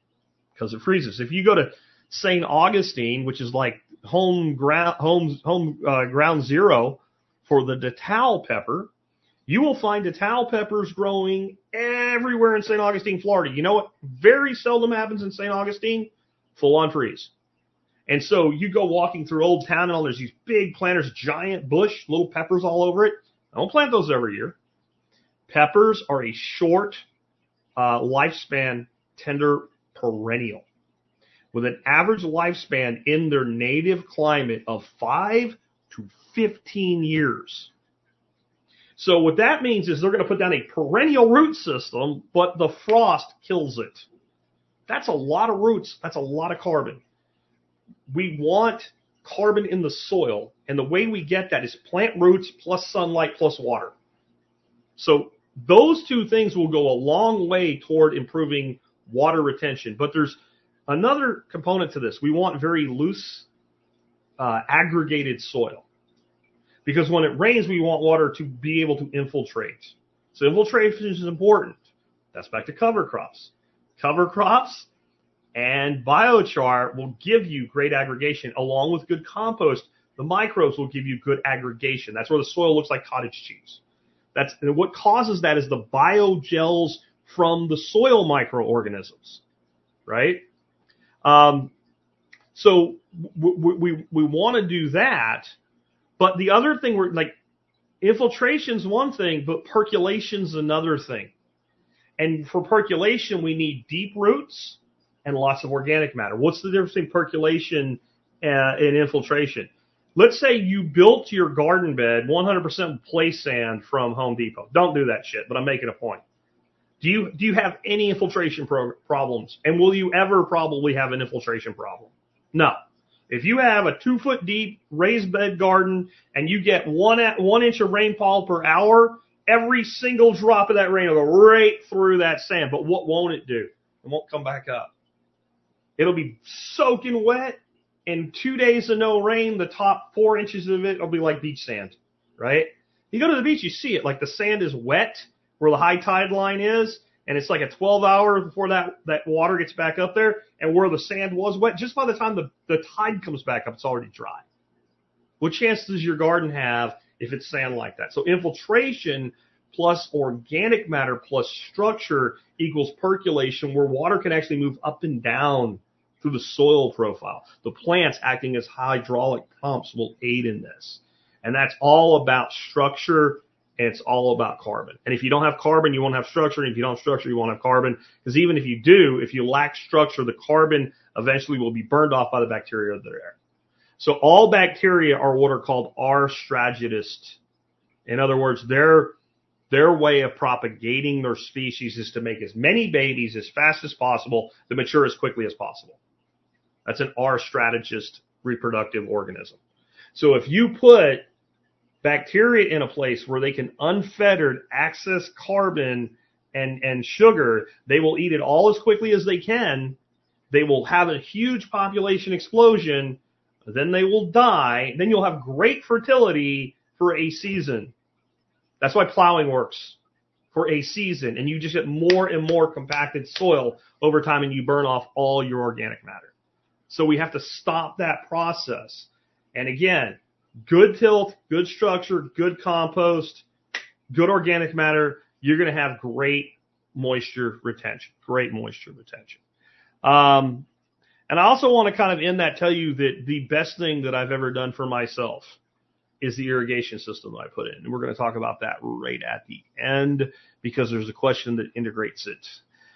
If you go to St. Augustine, which is like ground zero for the Natal pepper, you will find Natal peppers growing everywhere in St. Augustine, Florida. You know what very seldom happens in St. Augustine? Full on freeze. And so you go walking through Old Town and all, there's these big planters, giant bush, little peppers all over it. I don't plant those every year. Peppers are a short lifespan, tender perennial with an average lifespan in their native climate of 5 to 15 years. So what that means is they're going to put down a perennial root system, but the frost kills it. That's a lot of roots. That's a lot of carbon. We want carbon in the soil, and the way we get that is plant roots plus sunlight plus water. So those two things will go a long way toward improving water retention. But there's another component to this. We want very loose, aggregated soil. Because when it rains, we want water to be able to infiltrate. So infiltration is important. That's back to cover crops. Cover crops and biochar will give you great aggregation along with good compost. The microbes will give you good aggregation. That's where the soil looks like cottage cheese. That's what causes that is the biogels from the soil microorganisms, right? So we want to do that. But the other thing, infiltration's one thing, but percolation's another thing. And for percolation, we need deep roots and lots of organic matter. What's the difference between percolation and infiltration? Let's say you built your garden bed 100% place sand from Home Depot. Don't do that shit, but I'm making a point. Do you have any infiltration problems? And will you ever probably have an infiltration problem? No. If you have a 2-foot deep raised bed garden and you get 1 inch of rainfall per hour, every single drop of that rain will go right through that sand. But what won't it do? It won't come back up. It'll be soaking wet. In 2 days of no rain, the top 4 inches of it will be like beach sand, right? You go to the beach, you see it. Like the sand is wet where the high tide line is, and it's like a 12 hours before that water gets back up there, and where the sand was wet, just by the time the tide comes back up, it's already dry. What chance does your garden have if it's sand like that? So infiltration plus organic matter plus structure equals percolation, where water can actually move up and down through the soil profile. The plants acting as hydraulic pumps will aid in this. And that's all about structure, and it's all about carbon. And if you don't have carbon, you won't have structure. And if you don't have structure, you won't have carbon. Because even if you do, if you lack structure, the carbon eventually will be burned off by the bacteria that are there. So all bacteria are what are called R-strategist. In other words, their way of propagating their species is to make as many babies as fast as possible to mature as quickly as possible. That's an R-strategist reproductive organism. So if you put bacteria in a place where they can unfettered access carbon and sugar, they will eat it all as quickly as they can. They will have a huge population explosion. Then they will die. Then you'll have great fertility for a season. That's why plowing works, for a season. And you just get more and more compacted soil over time, and you burn off all your organic matter. So we have to stop that process. And again, good tilth, good structure, good compost, good organic matter, you're going to have great moisture retention. And I also want to kind of in that tell you that the best thing that I've ever done for myself is the irrigation system that I put in. And we're going to talk about that right at the end because there's a question that integrates it.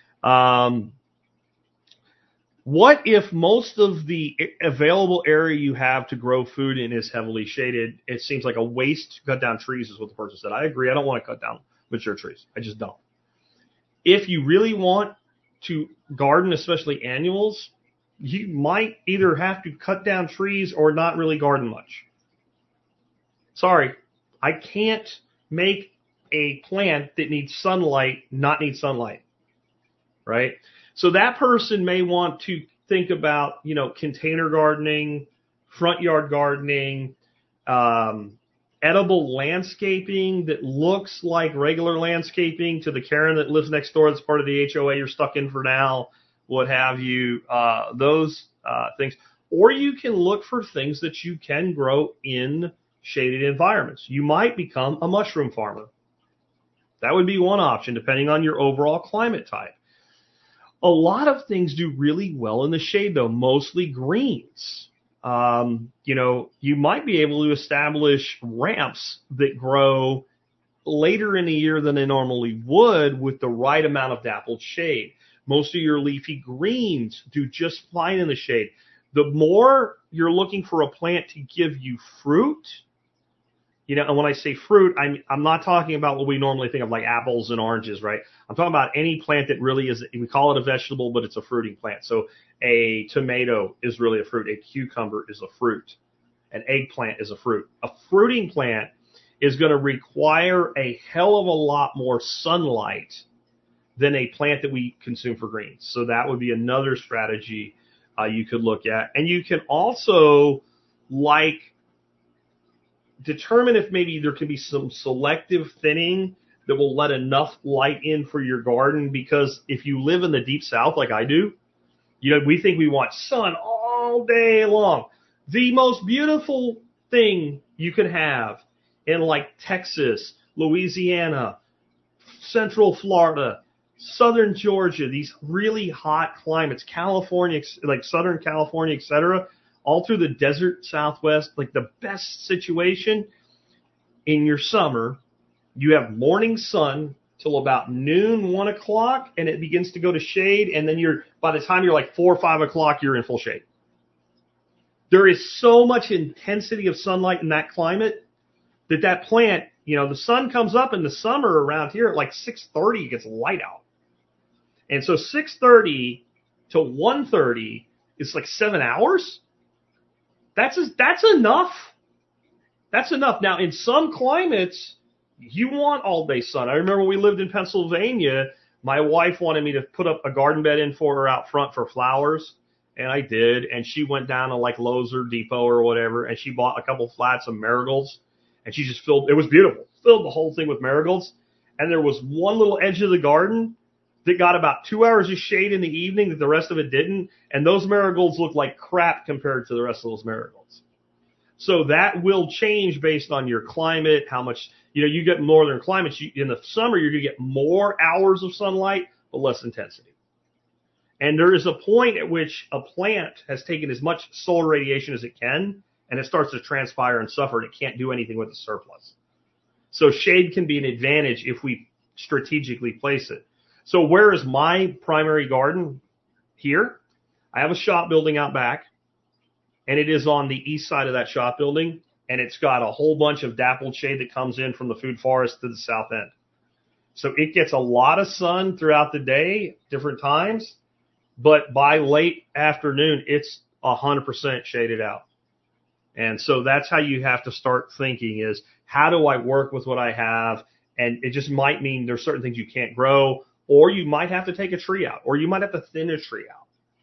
What if most of the available area you have to grow food in is heavily shaded? It seems like a waste to cut down trees is what the person said. I agree. I don't want to cut down mature trees. I just don't. If you really want to garden, especially annuals, you might either have to cut down trees or not really garden much. Sorry, I can't make a plant that needs sunlight not need sunlight, right? So that person may want to think about, container gardening, front yard gardening, edible landscaping that looks like regular landscaping to the Karen that lives next door that's part of the HOA you're stuck in for now, what have you, those things. Or you can look for things that you can grow in shaded environments. You might become a mushroom farmer. That would be one option depending on your overall climate type. A lot of things do really well in the shade, though, mostly greens. You might be able to establish ramps that grow later in the year than they normally would with the right amount of dappled shade. Most of your leafy greens do just fine in the shade. The more you're looking for a plant to give you fruit, and when I say fruit, I'm not talking about what we normally think of like apples and oranges, right? I'm talking about any plant that really is, we call it a vegetable, but it's a fruiting plant. So a tomato is really a fruit. A cucumber is a fruit. An eggplant is a fruit. A fruiting plant is going to require a hell of a lot more sunlight than a plant that we consume for greens. So that would be another strategy you could look at. And you can also determine if maybe there can be some selective thinning that will let enough light in for your garden, because if you live in the deep south like I do, we think we want sun all day long. The most beautiful thing you can have in like Texas, Louisiana, Central Florida, Southern Georgia, these really hot climates, California, like Southern California, etc., all through the desert Southwest, like the best situation in your summer, you have morning sun till about noon, 1 o'clock, and it begins to go to shade. And then by the time you're like 4 or 5 o'clock, you're in full shade. There is so much intensity of sunlight in that climate that plant, the sun comes up in the summer around here at like 6:30, it gets light out. And so 6:30 to 1:30 is like 7 hours. That's enough. That's enough. Now, in some climates, you want all day sun. I remember when we lived in Pennsylvania, my wife wanted me to put up a garden bed in for her out front for flowers, and I did. And she went down to like Lowe's or Depot or whatever, and she bought a couple flats of marigolds, and she just it was beautiful, filled the whole thing with marigolds. And there was one little edge of the garden that got about 2 hours of shade in the evening that the rest of it didn't. And those marigolds looked like crap compared to the rest of those marigolds. So that will change based on your climate, how much, you get northern climates. In the summer, you're going to get more hours of sunlight, but less intensity. And there is a point at which a plant has taken as much solar radiation as it can, and it starts to transpire and suffer, and it can't do anything with the surplus. So shade can be an advantage if we strategically place it. So where is my primary garden? Here. I have a shop building out back, and it is on the east side of that shop building, and it's got a whole bunch of dappled shade that comes in from the food forest to the south end. So it gets a lot of sun throughout the day, different times, but by late afternoon, it's 100% shaded out. And so that's how you have to start thinking is, how do I work with what I have? And it just might mean there's certain things you can't grow, or you might have to take a tree out, or you might have to thin a tree out.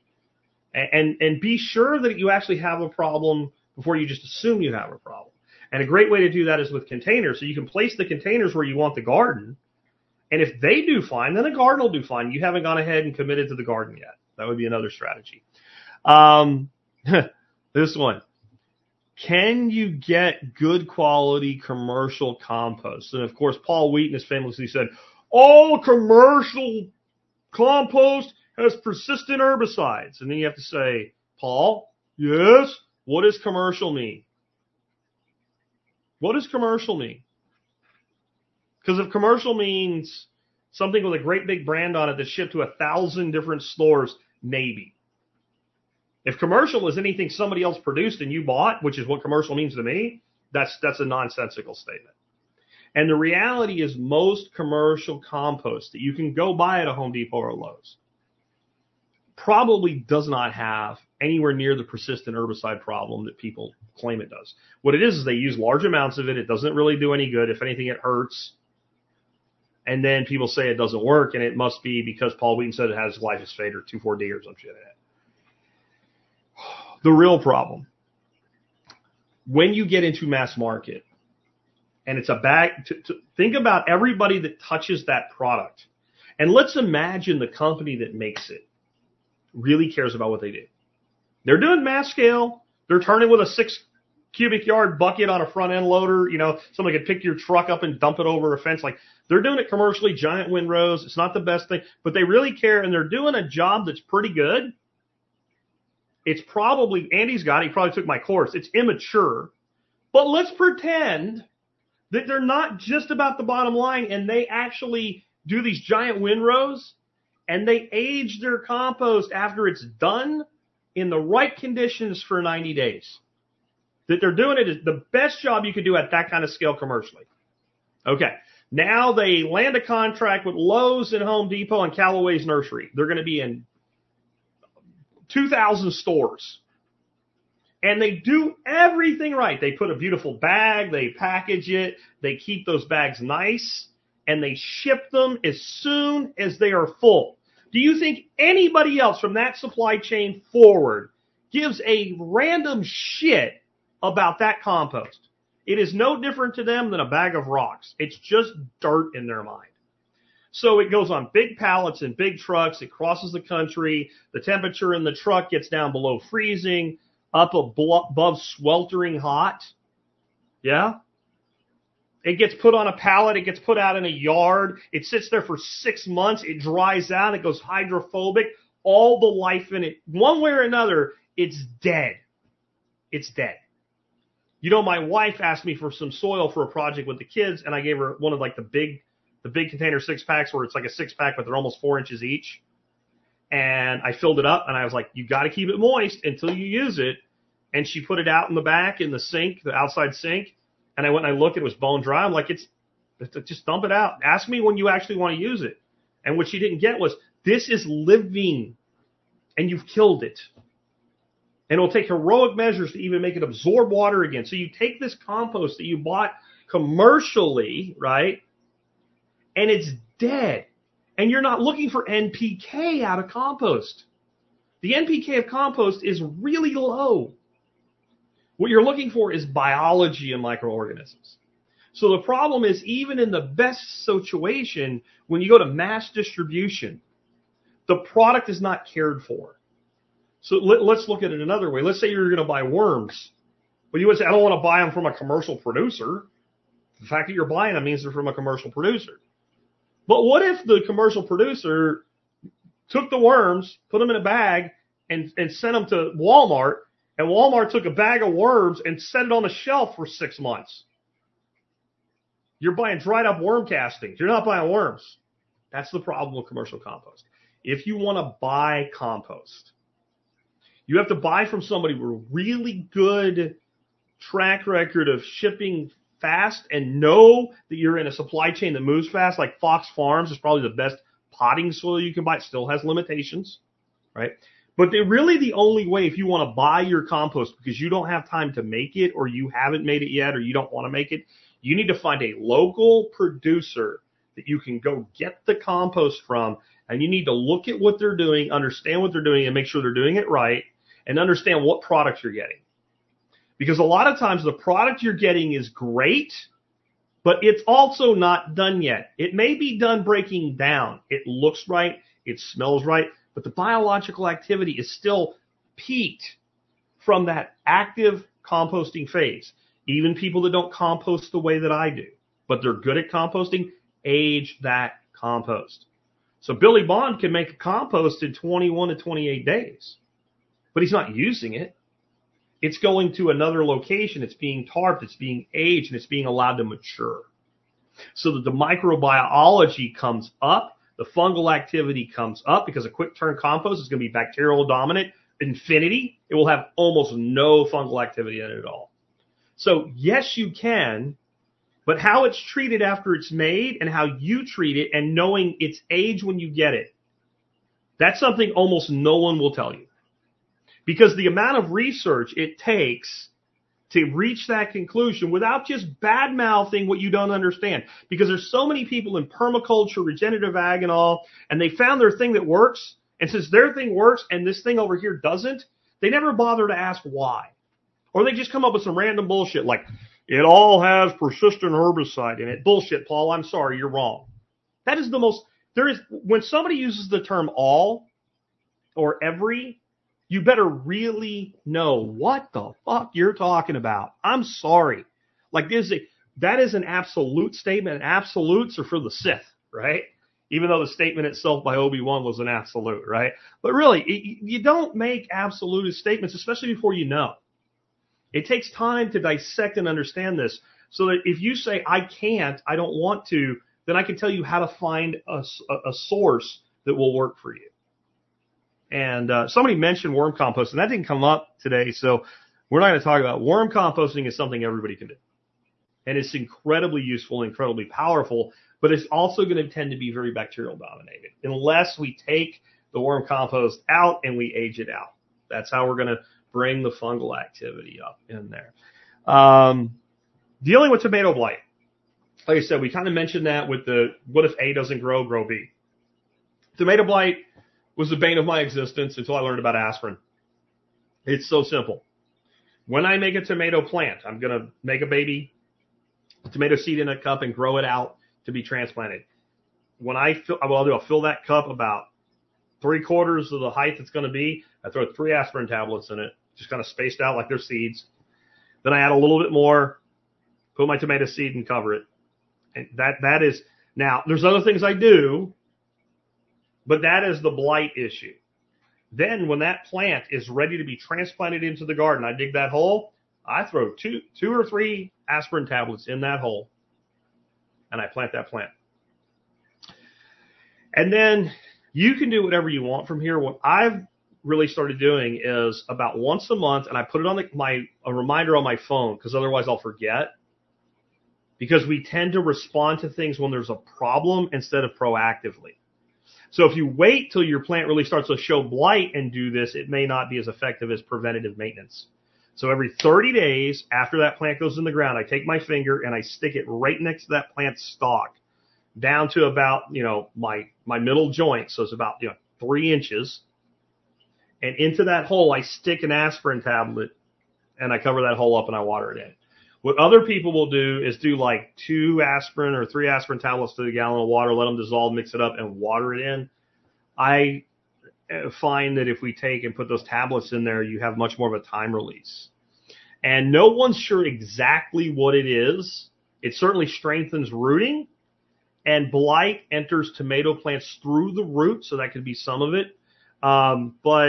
And be sure that you actually have a problem before you just assume you have a problem. And a great way to do that is with containers. So you can place the containers where you want the garden. And if they do fine, then the garden will do fine. You haven't gone ahead and committed to the garden yet. That would be another strategy. This one. Can you get good quality commercial compost? And of course, Paul Wheaton has famously said, all commercial compost has persistent herbicides. And then you have to say, Paul, yes, what does commercial mean? What does commercial mean? Because if commercial means something with a great big brand on it that's shipped to 1,000 different stores, maybe. If commercial is anything somebody else produced and you bought, which is what commercial means to me, that's a nonsensical statement. And the reality is most commercial compost that you can go buy at a Home Depot or Lowe's probably does not have anywhere near the persistent herbicide problem that people claim it does. What it is they use large amounts of it. It doesn't really do any good. If anything, it hurts. And then people say it doesn't work, and it must be because Paul Wheaton said it has glyphosate or 2,4-D or some shit in it. The real problem, when you get into mass market, and it's a bag, think about everybody that touches that product. And let's imagine the company that makes it really cares about what they do. They're doing mass scale. They're turning with a 6 cubic yard bucket on a front end loader. You know, somebody could pick your truck up and dump it over a fence. Like, they're doing it commercially, giant windrows. It's not the best thing, but they really care, and they're doing a job that's pretty good. It's probably, Andy's got it, he probably took my course. It's immature. But let's pretend that they're not just about the bottom line, and they actually do these giant windrows, and they age their compost after it's done in the right conditions for 90 days. That they're doing it is the best job you could do at that kind of scale commercially. Okay. Now they land a contract with Lowe's and Home Depot and Callaway's Nursery. They're going to be in 2,000 stores. And they do everything right. They put a beautiful bag. They package it. They keep those bags nice. And they ship them as soon as they are full. Do you think anybody else from that supply chain forward gives a random shit about that compost? It is no different to them than a bag of rocks. It's just dirt in their mind. So it goes on big pallets and big trucks. It crosses the country. The temperature in the truck gets down below freezing, up above sweltering hot. Yeah? It gets put on a pallet. It gets put out in a yard. It sits there for 6 months. It dries out. It goes hydrophobic. All the life in it, one way or another, it's dead. It's dead. You know, my wife asked me for some soil for a project with the kids, and I gave her one of like the big container 6-packs where it's like a 6-pack, but they're almost 4 inches each. And I filled it up, and I was like, you got to keep it moist until you use it. And she put it out in the back in the sink, the outside sink. And I went and I looked, it was bone dry. I'm like, just dump it out. Ask me when you actually want to use it. And what she didn't get was, this is living, and you've killed it. And it'll take heroic measures to even make it absorb water again. So you take this compost that you bought commercially, right? And it's dead. And you're not looking for NPK out of compost. The NPK of compost is really low. What you're looking for is biology in microorganisms. So the problem is, even in the best situation, when you go to mass distribution, the product is not cared for. So let's look at it another way. Let's say you're going to buy worms. Well, you would say, I don't want to buy them from a commercial producer. The fact that you're buying them means they're from a commercial producer. But what if the commercial producer took the worms, put them in a bag, and sent them to Walmart, and Walmart took a bag of worms and set it on the shelf for 6 months? You're buying dried up worm castings. You're not buying worms. That's the problem with commercial compost. If you want to buy compost, you have to buy from somebody with a really good track record of shipping fast and know that you're in a supply chain that moves fast. Like Fox Farms is probably the best potting soil you can buy. It still has limitations, right? But they're really the only way, if you want to buy your compost because you don't have time to make it, or you haven't made it yet, or you don't want to make it, you need to find a local producer that you can go get the compost from, and you need to look at what they're doing, understand what they're doing, and make sure they're doing it right, and understand what product you're getting. Because a lot of times the product you're getting is great, but it's also not done yet. It may be done breaking down. It looks right. It smells right. But the biological activity is still peaked from that active composting phase, even people that don't compost the way that I do, but they're good at composting, age that compost. So Billy Bond can make a compost in 21 to 28 days, but he's not using it. It's going to another location. It's being tarped. It's being aged, and it's being allowed to mature so that the microbiology comes up, the fungal activity comes up, because a quick turn compost is going to be bacterial dominant infinity. It will have almost no fungal activity in it at all. So yes, you can, but how it's treated after it's made and how you treat it and knowing its age when you get it, that's something almost no one will tell you. Because the amount of research it takes to reach that conclusion without just bad-mouthing what you don't understand. Because there's so many people in permaculture, regenerative ag and all, and they found their thing that works, and since their thing works and this thing over here doesn't, they never bother to ask why. Or they just come up with some random bullshit like, it all has persistent herbicide in it. Bullshit, Paul. I'm sorry, you're wrong. That is the most, when somebody uses the term all or every, you better really know what the fuck you're talking about. I'm sorry. Like that is an absolute statement. Absolutes are for the Sith, right? Even though the statement itself by Obi-Wan was an absolute, right? But really, you don't make absolutist statements, especially before you know. It takes time to dissect and understand this so that if you say, I can't, I don't want to, then I can tell you how to find a source that will work for you. And somebody mentioned worm compost, and that didn't come up today, so we're not going to talk about it. Worm composting is something everybody can do. And it's incredibly useful, incredibly powerful, but it's also going to tend to be very bacterial dominated unless we take the worm compost out and we age it out. That's how we're going to bring the fungal activity up in there. Dealing with tomato blight. Like I said, we kind of mentioned that with the, what if A doesn't grow B. Tomato blight was the bane of my existence until I learned about aspirin. It's so simple. When I make a tomato plant, I'm going to make a baby tomato seed in a cup and grow it out to be transplanted. When I'll fill that cup about 3/4 of the height it's going to be. I throw 3 aspirin tablets in it, just kind of spaced out like they're seeds. Then I add a little bit more, put my tomato seed and cover it. And that is, now there's other things I do, but that is the blight issue. Then when that plant is ready to be transplanted into the garden, I dig that hole, I throw two or 3 aspirin tablets in that hole, and I plant that plant. And then you can do whatever you want from here. What I've really started doing is about once a month, and I put it on a reminder on my phone, because otherwise I'll forget. Because we tend to respond to things when there's a problem instead of proactively. So if you wait till your plant really starts to show blight and do this, it may not be as effective as preventative maintenance. So every 30 days after that plant goes in the ground, I take my finger and I stick it right next to that plant's stalk, down to about, my middle joint. So it's about, 3 inches. And into that hole, I stick an aspirin tablet and I cover that hole up and I water it in. What other people will do is do like 2 aspirin or 3 aspirin tablets to a gallon of water, let them dissolve, mix it up, and water it in. I find that if we take and put those tablets in there, you have much more of a time release. And no one's sure exactly what it is. It certainly strengthens rooting, and blight enters tomato plants through the root, so that could be some of it. But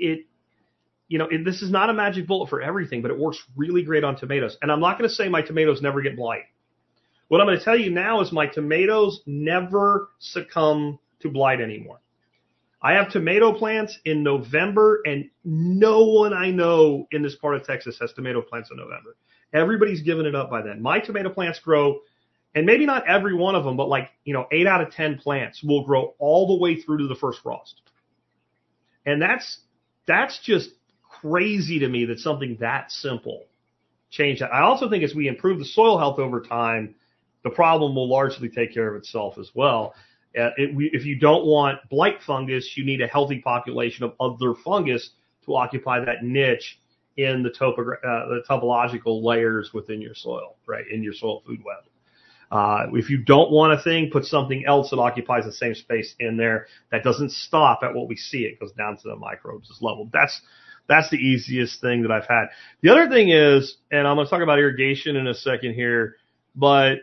this is not a magic bullet for everything, but it works really great on tomatoes. And I'm not going to say my tomatoes never get blight. What I'm going to tell you now is my tomatoes never succumb to blight anymore. I have tomato plants in November, and no one I know in this part of Texas has tomato plants in November. Everybody's given it up by then. My tomato plants grow, and maybe not every one of them, but 8 out of 10 plants will grow all the way through to the first frost. And that's just crazy to me that something that simple changed that. I also think as we improve the soil health over time, the problem will largely take care of itself as well. If you don't want blight fungus, you need a healthy population of other fungus to occupy that niche in the topological layers within your soil, right, in your soil food web. If you don't want a thing, put something else that occupies the same space in there. That doesn't stop at what we see. It goes down to the microbes level. That's the easiest thing that I've had. The other thing is, and I'm going to talk about irrigation in a second here, but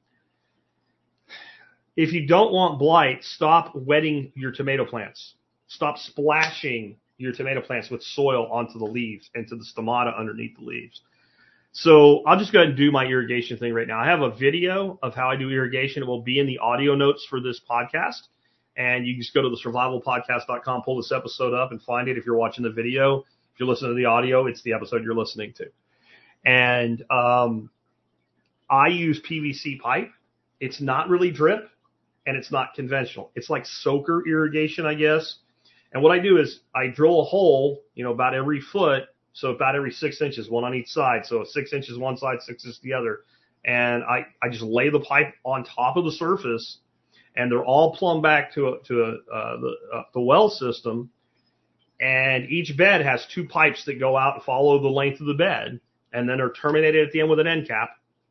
if you don't want blight, stop wetting your tomato plants. Stop splashing your tomato plants with soil onto the leaves and to the stomata underneath the leaves. So I'll just go ahead and do my irrigation thing right now. I have a video of how I do irrigation. It will be in the audio notes for this podcast. And you can just go to the survivalpodcast.com, pull this episode up and find it. If you're watching the video, if you're listening to the audio, it's the episode you're listening to. And I use PVC pipe. It's not really drip, and it's not conventional. It's like soaker irrigation, I guess. And what I do is I drill a hole, about every foot, so about every 6 inches, one on each side. So 6 inches one side, 6 inches the other. And I just lay the pipe on top of the surface, and they're all plumbed back to the well system. And each bed has 2 pipes that go out and follow the length of the bed, and then they're terminated at the end with an end cap.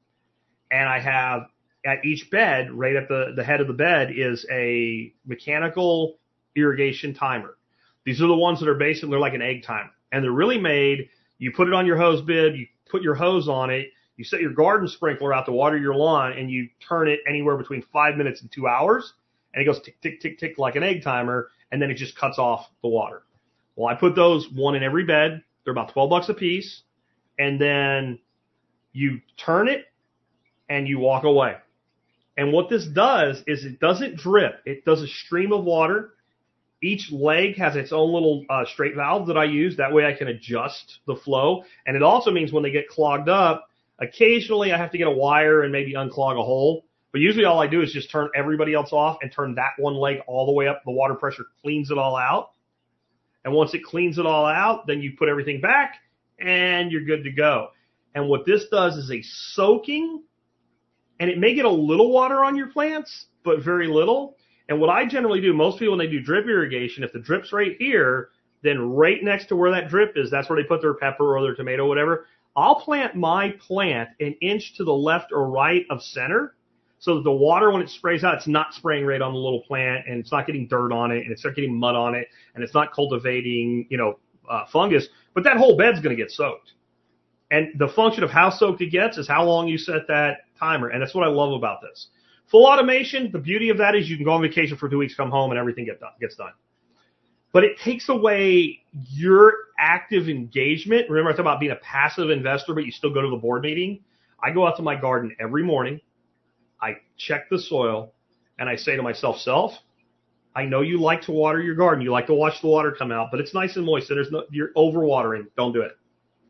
And I have at each bed, right at the head of the bed, is a mechanical irrigation timer. These are the ones that are basically, they're like an egg timer. And they're really made, you put it on your hose bib, you put your hose on it, you set your garden sprinkler out to water your lawn, and you turn it anywhere between 5 minutes and 2 hours, and it goes tick, tick, tick, tick like an egg timer, and then it just cuts off the water. Well, I put those one in every bed. They're about $12 a piece, and then you turn it, and you walk away. And what this does is it doesn't drip. It does a stream of water. Each leg has its own little straight valve that I use. That way I can adjust the flow. And it also means when they get clogged up, occasionally I have to get a wire and maybe unclog a hole. But usually all I do is just turn everybody else off and turn that one leg all the way up. The water pressure cleans it all out. And once it cleans it all out, then you put everything back and you're good to go. And what this does is a soaking, and it may get a little water on your plants, but very little. And what I generally do, most people when they do drip irrigation, if the drip's right here, then right next to where that drip is, that's where they put their pepper or their tomato or whatever. I'll plant my plant an inch to the left or right of center so that the water, when it sprays out, it's not spraying right on the little plant, and it's not getting dirt on it, and it's not getting mud on it, and it's not cultivating, fungus. But that whole bed's going to get soaked. And the function of how soaked it gets is how long you set that timer. And that's what I love about this. Full automation, the beauty of that is you can go on vacation for 2 weeks, come home, and everything gets done. But it takes away your active engagement. Remember, I talked about being a passive investor, but you still go to the board meeting. I go out to my garden every morning. I check the soil, and I say to myself, Self, I know you like to water your garden. You like to watch the water come out, but it's nice and moist, and you're overwatering. Don't do it.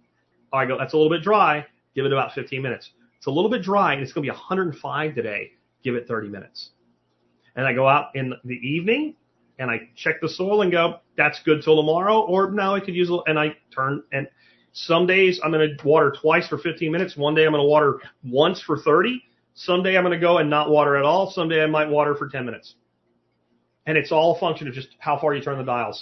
I go, that's a little bit dry. Give it about 15 minutes. It's a little bit dry, and it's going to be 105 today. Give it 30 minutes. And I go out in the evening and I check the soil and go, that's good till tomorrow, or now I could use it. And I turn, and some days I'm going to water twice for 15 minutes. One day I'm going to water once for 30. Someday I'm going to go and not water at all. Someday I might water for 10 minutes. And it's all a function of just how far you turn the dials.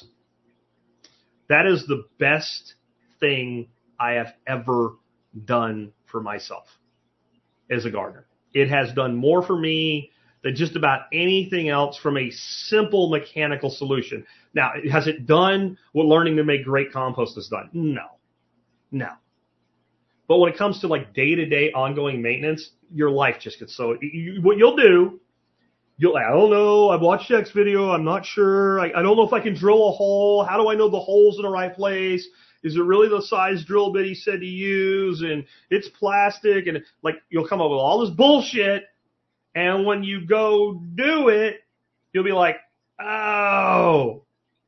That is the best thing I have ever done for myself as a gardener. It has done more for me than just about anything else from a simple mechanical solution. Now, has it done what learning to make great compost has done? No. But when it comes to like day-to-day ongoing maintenance, your life just gets so, what you'll do, I don't know, I've watched Jack's video, I'm not sure, I don't know if I can drill a hole, how do I know the hole's in the right place? Is it really the size drill bit he said to use? And it's plastic. And like, you'll come up with all this bullshit. And when you go do it, you'll be like, oh,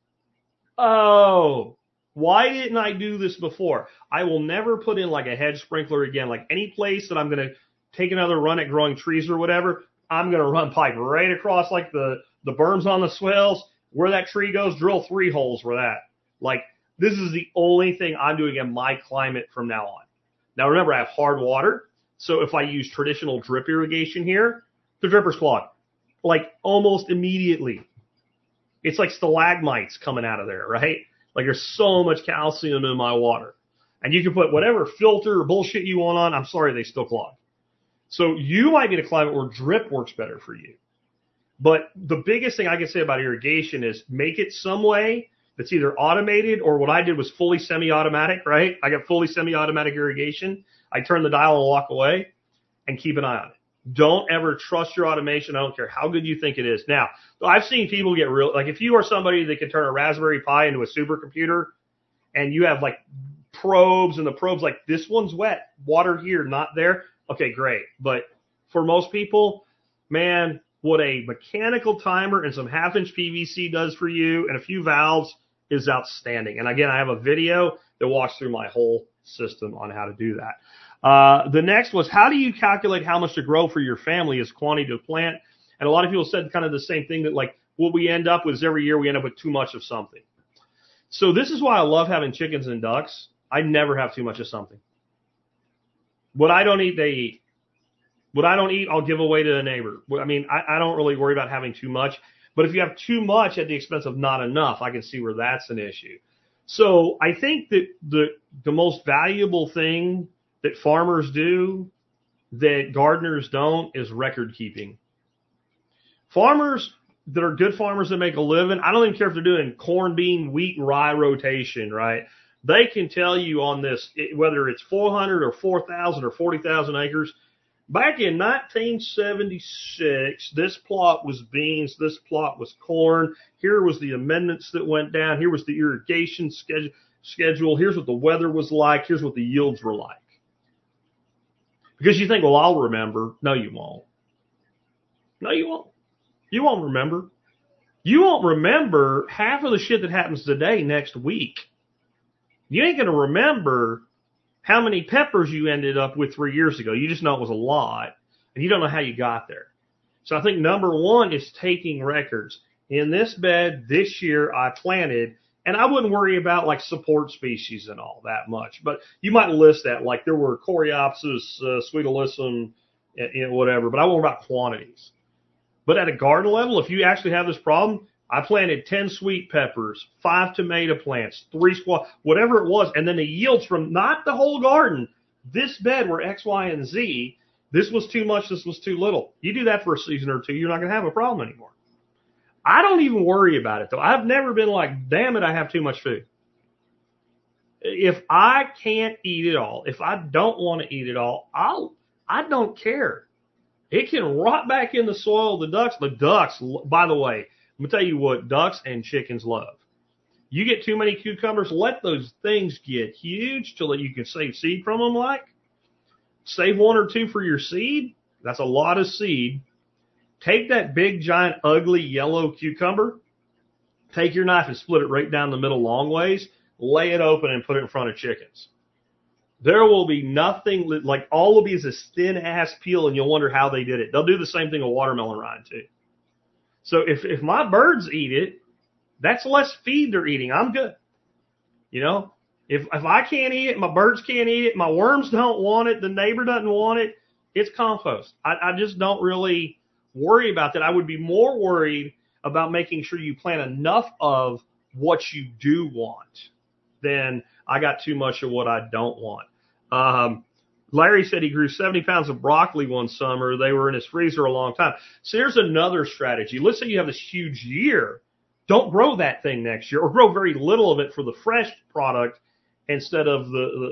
why didn't I do this before? I will never put in like a hedge sprinkler again. Like any place that I'm going to take another run at growing trees or whatever, I'm going to run pipe right across like the berms on the swales. Where that tree goes, drill 3 holes for that. Like, this is the only thing I'm doing in my climate from now on. Now, remember, I have hard water. So if I use traditional drip irrigation here, the dripper's clogged. Like almost immediately. It's like stalagmites coming out of there, right? Like there's so much calcium in my water. And you can put whatever filter or bullshit you want on. I'm sorry, they still clog. So you might be in a climate where drip works better for you. But the biggest thing I can say about irrigation is make it some way It's either automated or what I did was fully semi-automatic, right? I got fully semi-automatic irrigation. I turn the dial and walk away and keep an eye on it. Don't ever trust your automation. I don't care how good you think it is. Now, I've seen people get real, like if you are somebody that can turn a Raspberry Pi into a supercomputer and you have like probes and the probes like this one's wet, water here, not there. Okay, great. But for most people, man, what a mechanical timer and some half-inch PVC does for you and a few valves is outstanding. And again, I have a video that walks through my whole system on how to do that. The next was, how do you calculate how much to grow for your family as quantity to plant? And a lot of people said kind of the same thing, that like what we end up with is every year we end up with too much of something. So this is why I love having chickens and ducks. I never have too much of something. What I don't eat, they eat. What I don't eat, I'll give away to a neighbor. I mean, I don't really worry about having too much. But if you have too much at the expense of not enough, I can see where that's an issue. So I think that the most valuable thing that farmers do that gardeners don't is record keeping. Farmers that are good farmers that make a living, I don't even care if they're doing corn, bean, wheat, rye rotation, right? They can tell you on this, whether it's 400 or 4,000 or 40,000 acres. Back in 1976, this plot was beans, this plot was corn. Here was the amendments that went down. Here was the irrigation schedule. Here's what the weather was like. Here's what the yields were like. Because you think, well, I'll remember. No, you won't. No, you won't. You won't remember. You won't remember half of the shit that happens today next week. You ain't going to remember how many peppers you ended up with 3 years ago. You just know it was a lot, and you don't know how you got there. So I think number one is taking records. In this bed this year I planted, and I wouldn't worry about like support species and all that much, but you might list that, like there were Coreopsis, Sweet Alyssum, whatever, but I won't worry about quantities. But at a garden level, if you actually have this problem, I planted 10 sweet peppers, 5 tomato plants, 3 squash, whatever it was. And then the yields from not the whole garden, this bed were X, Y, and Z. This was too much. This was too little. You do that for a season or two, you're not going to have a problem anymore. I don't even worry about it, though. I've never been like, damn it, I have too much food. If I can't eat it all, if I don't want to eat it all, I don't care. It can rot back in the soil. The ducks, by the way, let me tell you what ducks and chickens love. You get too many cucumbers, let those things get huge till that you can save seed from them. Like, save 1 or 2 for your seed. That's a lot of seed. Take that big, giant, ugly yellow cucumber. Take your knife and split it right down the middle long ways. Lay it open and put it in front of chickens. There will be nothing, like all will be is this thin ass peel, and you'll wonder how they did it. They'll do the same thing with watermelon rind too. So if my birds eat it, that's less feed they're eating. I'm good. You know, if I can't eat it, my birds can't eat it, my worms don't want it, the neighbor doesn't want it, it's compost. I just don't really worry about that. I would be more worried about making sure you plant enough of what you do want than I got too much of what I don't want. Larry said he grew 70 pounds of broccoli one summer. They were in his freezer a long time. So here's another strategy. Let's say you have this huge year. Don't grow that thing next year, or grow very little of it for the fresh product instead of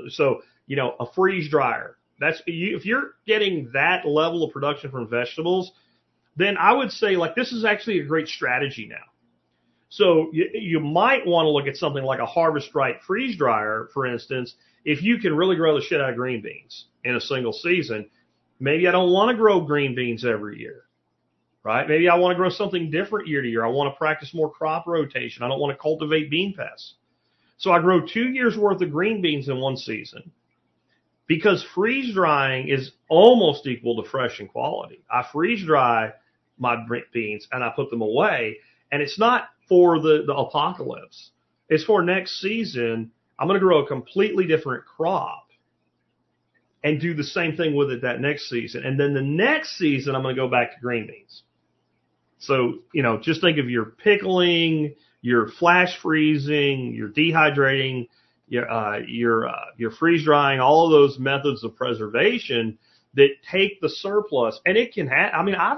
a freeze dryer. If you're getting that level of production from vegetables, then I would say like this is actually a great strategy now. So you might want to look at something like a Harvest Right freeze dryer, for instance. If you can really grow the shit out of green beans in a single season, maybe I don't want to grow green beans every year, right? Maybe I want to grow something different year to year. I want to practice more crop rotation. I don't want to cultivate bean pests. So I grow 2 years worth of green beans in one season because freeze drying is almost equal to fresh in quality. I freeze dry my beans and I put them away, and it's not for the apocalypse. It's for next season. I'm going to grow a completely different crop and do the same thing with it that next season. And then the next season, I'm going to go back to green beans. So, just think of your pickling, your flash freezing, your dehydrating, your freeze drying, all of those methods of preservation that take the surplus. And it can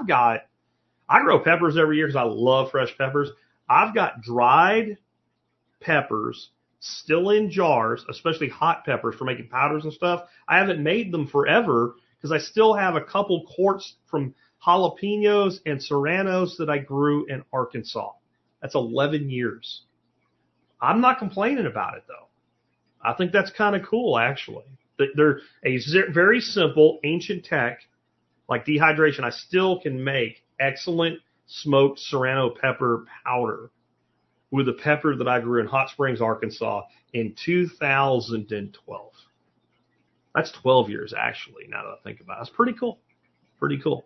I grow peppers every year because I love fresh peppers. I've got dried peppers still in jars, especially hot peppers for making powders and stuff. I haven't made them forever because I still have a couple quarts from jalapenos and serranos that I grew in Arkansas. That's 11 years. I'm not complaining about it, though. I think that's kind of cool, actually. They're a very simple, ancient tech, like dehydration. I still can make excellent smoked serrano pepper powder with a pepper that I grew in Hot Springs, Arkansas in 2012. That's 12 years, actually, now that I think about it. That's pretty cool. Pretty cool.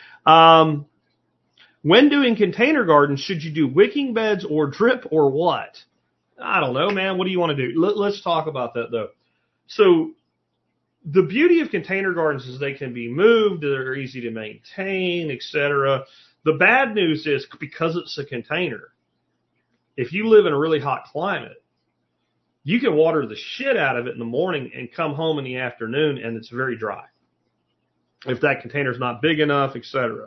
When doing container gardens, should you do wicking beds or drip or what? I don't know, man. What do you want to do? Let's talk about that, though. So the beauty of container gardens is they can be moved. They're easy to maintain, etc. The bad news is because it's a container, if you live in a really hot climate, you can water the shit out of it in the morning and come home in the afternoon and it's very dry. If that container's not big enough, etc.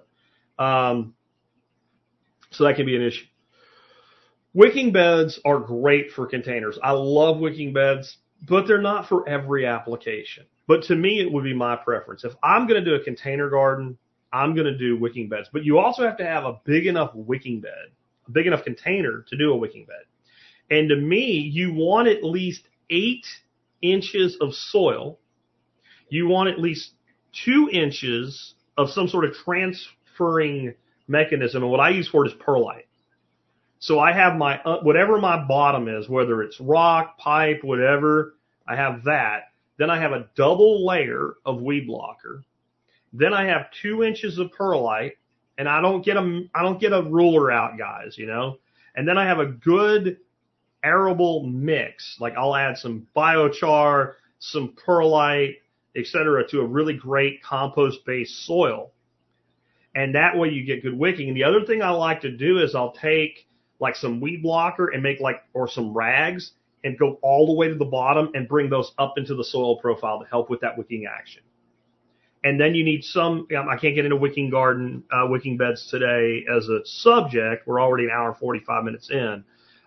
So that can be an issue. Wicking beds are great for containers. I love wicking beds, but they're not for every application. But to me, it would be my preference. If I'm going to do a container garden, I'm going to do wicking beds. But you also have to have a big enough wicking bed, a big enough container to do a wicking bed. And to me, you want at least 8 inches of soil. You want at least 2 inches of some sort of transferring mechanism. And what I use for it is perlite. So I have my, whatever my bottom is, whether it's rock, pipe, whatever, I have that. Then I have a double layer of weed blocker. Then I have 2 inches of perlite, and I don't get a ruler out, guys, you know. And then I have a good arable mix. Like I'll add some biochar, some perlite, etc., to a really great compost-based soil. And that way you get good wicking. And the other thing I like to do is I'll take like some weed blocker and make or some rags and go all the way to the bottom and bring those up into the soil profile to help with that wicking action. And then you need I can't get into wicking beds today as a subject. We're already an hour and 45 minutes in.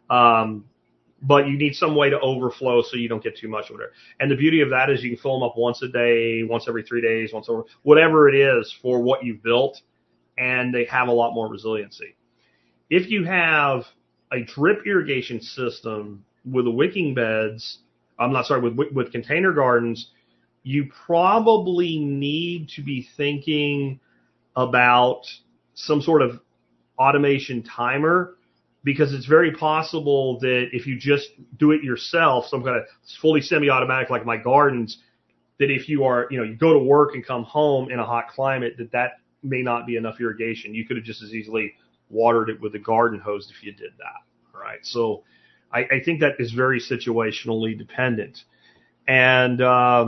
But you need some way to overflow so you don't get too much of it. And the beauty of that is you can fill them up once a day, once every 3 days, whatever it is for what you've built, and they have a lot more resiliency. If you have a drip irrigation system with wicking beds, with container gardens, you probably need to be thinking about some sort of automation timer, because it's very possible that if you just do it yourself, some kind of fully semi-automatic like my gardens, that if you are, you go to work and come home in a hot climate, that may not be enough irrigation. You could have just as easily watered it with a garden hose if you did that. All right. So I think that is very situationally dependent. And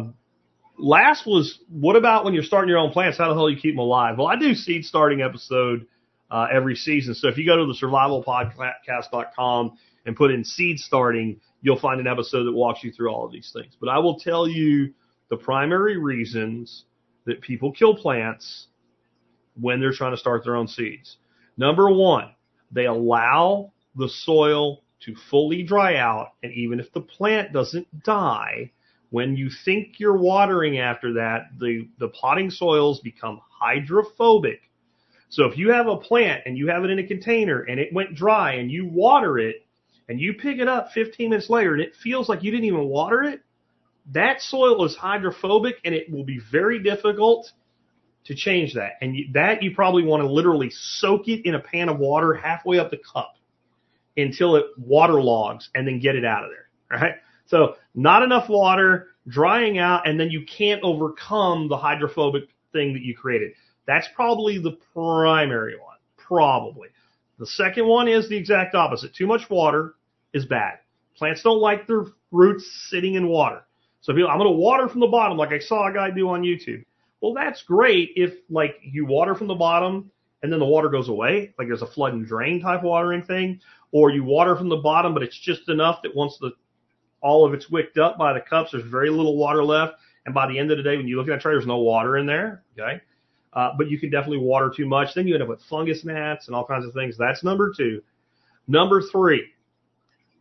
last was, what about when you're starting your own plants? How the hell do you keep them alive? Well, I do seed starting episode every season. So if you go to the survivalpodcast.com and put in seed starting, you'll find an episode that walks you through all of these things. But I will tell you the primary reasons that people kill plants when they're trying to start their own seeds. Number one, they allow the soil to fully dry out. And even if the plant doesn't die, when you think you're watering after that, the potting soils become hydrophobic. So if you have a plant and you have it in a container and it went dry and you water it and you pick it up 15 minutes later and it feels like you didn't even water it, that soil is hydrophobic and it will be very difficult to change that. And you probably want to literally soak it in a pan of water halfway up the cup until it waterlogs and then get it out of there, right? So not enough water, drying out, and then you can't overcome the hydrophobic thing that you created. That's probably the primary one, probably. The second one is the exact opposite. Too much water is bad. Plants don't like their roots sitting in water. So I'm going to water from the bottom like I saw a guy do on YouTube. Well, that's great if like you water from the bottom and then the water goes away, like there's a flood and drain type watering thing, or you water from the bottom, but it's just enough that once all of it's wicked up by the cups, there's very little water left. And by the end of the day, when you look at that tray, there's no water in there. Okay. But you can definitely water too much. Then you end up with fungus gnats and all kinds of things. That's number two. Number three,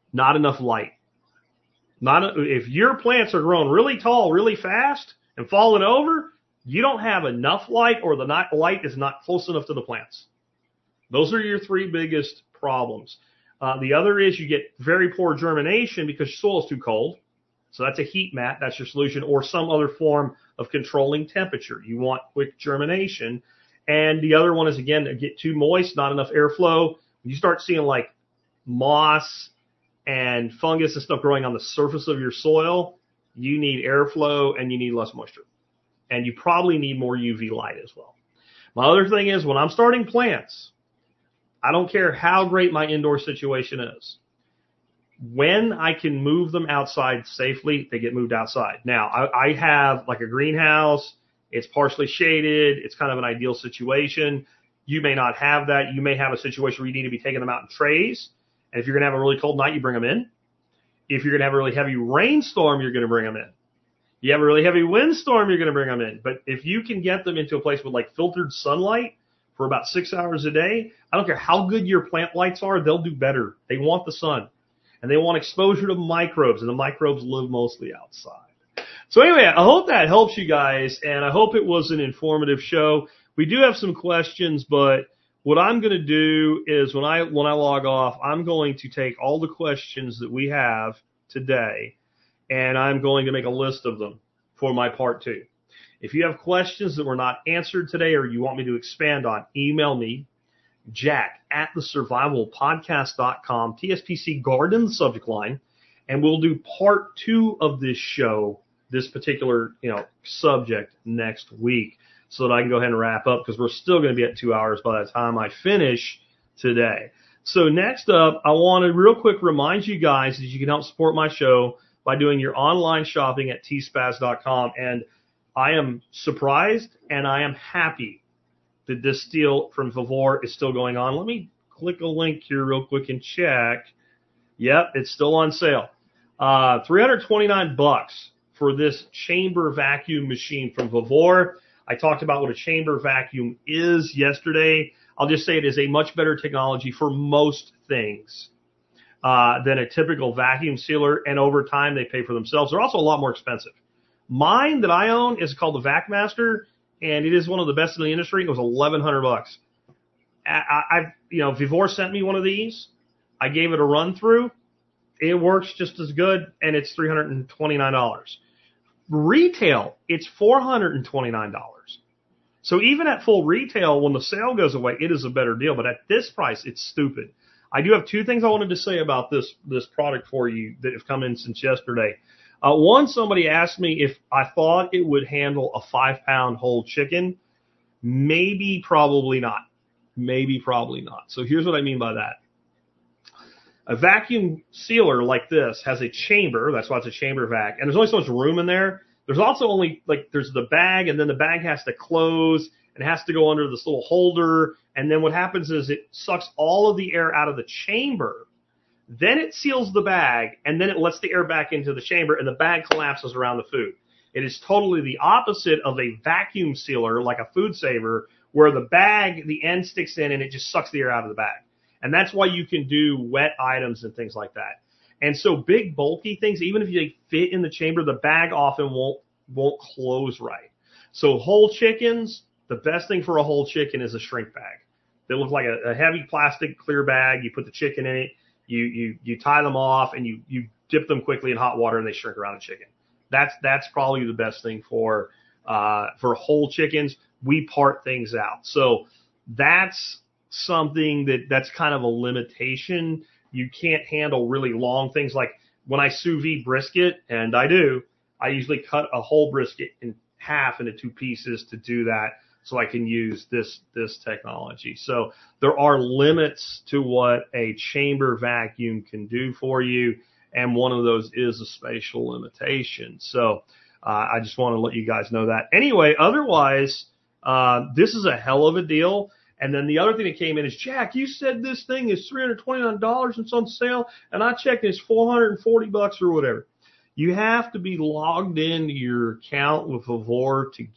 not enough light. If your plants are growing really tall, really fast, and falling over, you don't have enough light, or the light is not close enough to the plants. Those are your three biggest problems. The other is you get very poor germination because your soil is too cold. So that's a heat mat. That's your solution, or some other form of controlling temperature. You want quick germination. And the other one is, again, get too moist, not enough airflow. When you start seeing like moss and fungus and stuff growing on the surface of your soil, you need airflow and you need less moisture. And you probably need more UV light as well. My other thing is, when I'm starting plants, I don't care how great my indoor situation is. When I can move them outside safely, they get moved outside. Now, I have like a greenhouse. It's partially shaded. It's kind of an ideal situation. You may not have that. You may have a situation where you need to be taking them out in trays. And if you're going to have a really cold night, you bring them in. If you're going to have a really heavy rainstorm, you're going to bring them in. You have a really heavy windstorm, you're going to bring them in. But if you can get them into a place with like filtered sunlight for about 6 hours a day, I don't care how good your plant lights are, they'll do better. They want the sun. And they want exposure to microbes, and the microbes live mostly outside. So anyway, I hope that helps you guys, and I hope it was an informative show. We do have some questions, but what I'm going to do is when I log off, I'm going to take all the questions that we have today, and I'm going to make a list of them for my part 2. If you have questions that were not answered today or you want me to expand on, email me, jack@thesurvivalpodcast.com, TSPC Garden subject line, and we'll do part 2 of this show, this particular subject, next week, so that I can go ahead and wrap up, because we're still going to be at 2 hours by the time I finish today. So next up, I want to real quick remind you guys that you can help support my show by doing your online shopping at tspaz.com. And I am surprised and I am happy that this deal from Vevor is still going on. Let me click a link here real quick and check. Yep, it's still on sale. $329 for this chamber vacuum machine from Vevor. I talked about what a chamber vacuum is yesterday. I'll just say it is a much better technology for most things than a typical vacuum sealer, and over time they pay for themselves. They're also a lot more expensive. Mine that I own is called the VacMaster, and it is one of the best in the industry. It was $1,100. Vevor sent me one of these. I gave it a run through. It works just as good, and it's $329. Retail, it's $429. So even at full retail, when the sale goes away, it is a better deal. But at this price, it's stupid. I do have 2 things I wanted to say about this product for you that have come in since yesterday. One, somebody asked me if I thought it would handle a 5-pound whole chicken. Maybe, probably not. Maybe, probably not. So here's what I mean by that. A vacuum sealer like this has a chamber. That's why it's a chamber vac. And there's only so much room in there. There's also only, there's the bag, and then the bag has to close and has to go under this little holder. And then what happens is it sucks all of the air out of the chamber. Then it seals the bag, and then it lets the air back into the chamber, and the bag collapses around the food. It is totally the opposite of a vacuum sealer, like a food saver, where the bag, the end sticks in, and it just sucks the air out of the bag. And that's why you can do wet items and things like that. And so big, bulky things, even if they fit in the chamber, the bag often won't close right. So whole chickens, the best thing for a whole chicken is a shrink bag. They look like a heavy plastic clear bag. You put the chicken in it, you tie them off, and you dip them quickly in hot water, and they shrink around the chicken. That's probably the best thing for whole chickens. We part things out. So that's something that's kind of a limitation. You can't handle really long things. Like when I sous vide brisket, and I usually cut a whole brisket in half into 2 pieces to do that, so I can use this technology. So there are limits to what a chamber vacuum can do for you, and one of those is a spatial limitation. So I just want to let you guys know that. Anyway, otherwise, this is a hell of a deal. And then the other thing that came in is, Jack, you said this thing is $329 and it's on sale, and I checked and it's $440 or whatever. You have to be logged into your account with Vevor to get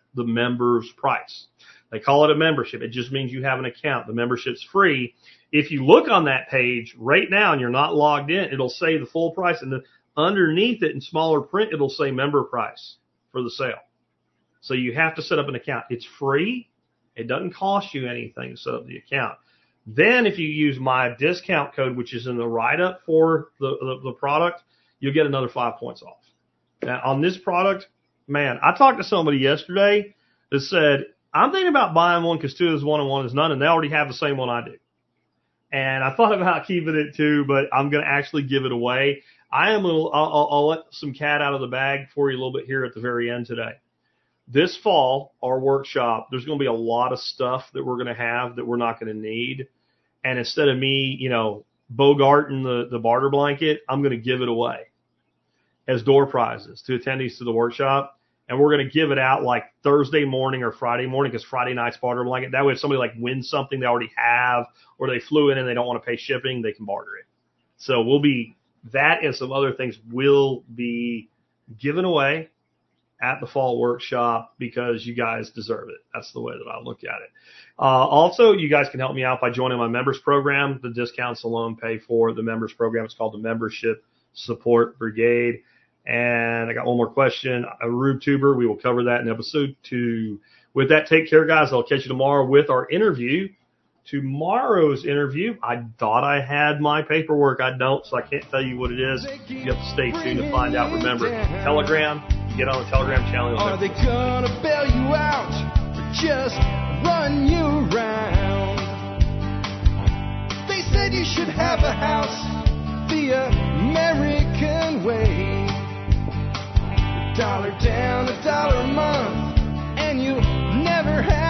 the member's price. They call it a membership. It just means you have an account. The membership's free. If you look on that page right now and you're not logged in, it'll say the full price, and underneath it in smaller print, it'll say member price for the sale. So you have to set up an account. It's free. It doesn't cost you anything to set up the account. Then if you use my discount code, which is in the write-up for the product, you'll get another 5 points off. Now, on this product, man, I talked to somebody yesterday that said, I'm thinking about buying one because 2 is 1 and 1 is none, and they already have the same one I do. And I thought about keeping it too, but I'm going to actually give it away. I'll let some cat out of the bag for you a little bit here at the very end today. This fall, our workshop, there's going to be a lot of stuff that we're going to have that we're not going to need. And instead of me, bogarting the barter blanket, I'm going to give it away as door prizes to attendees to the workshop. And we're going to give it out like Thursday morning or Friday morning, because Friday night's barter blanket. That way, if somebody wins something they already have, or they flew in and they don't want to pay shipping, they can barter it. So that and some other things will be given away at the fall workshop because you guys deserve it. That's the way that I look at it. Also, you guys can help me out by joining my members program. The discounts alone pay for the members program. It's called the Membership Support Brigade. And I got one more question. A Rube Tuber. We will cover that in episode 2. With that, take care, guys. I'll catch you tomorrow with our interview. Tomorrow's interview, I thought I had my paperwork. I don't, so I can't tell you what it is. You have to stay tuned to find out. Remember, Telegram. Get on the Telegram channel. Are they gonna bail you out or just run you around? They said you should have a house the American way. $1 down, $1 a month, and you'll never have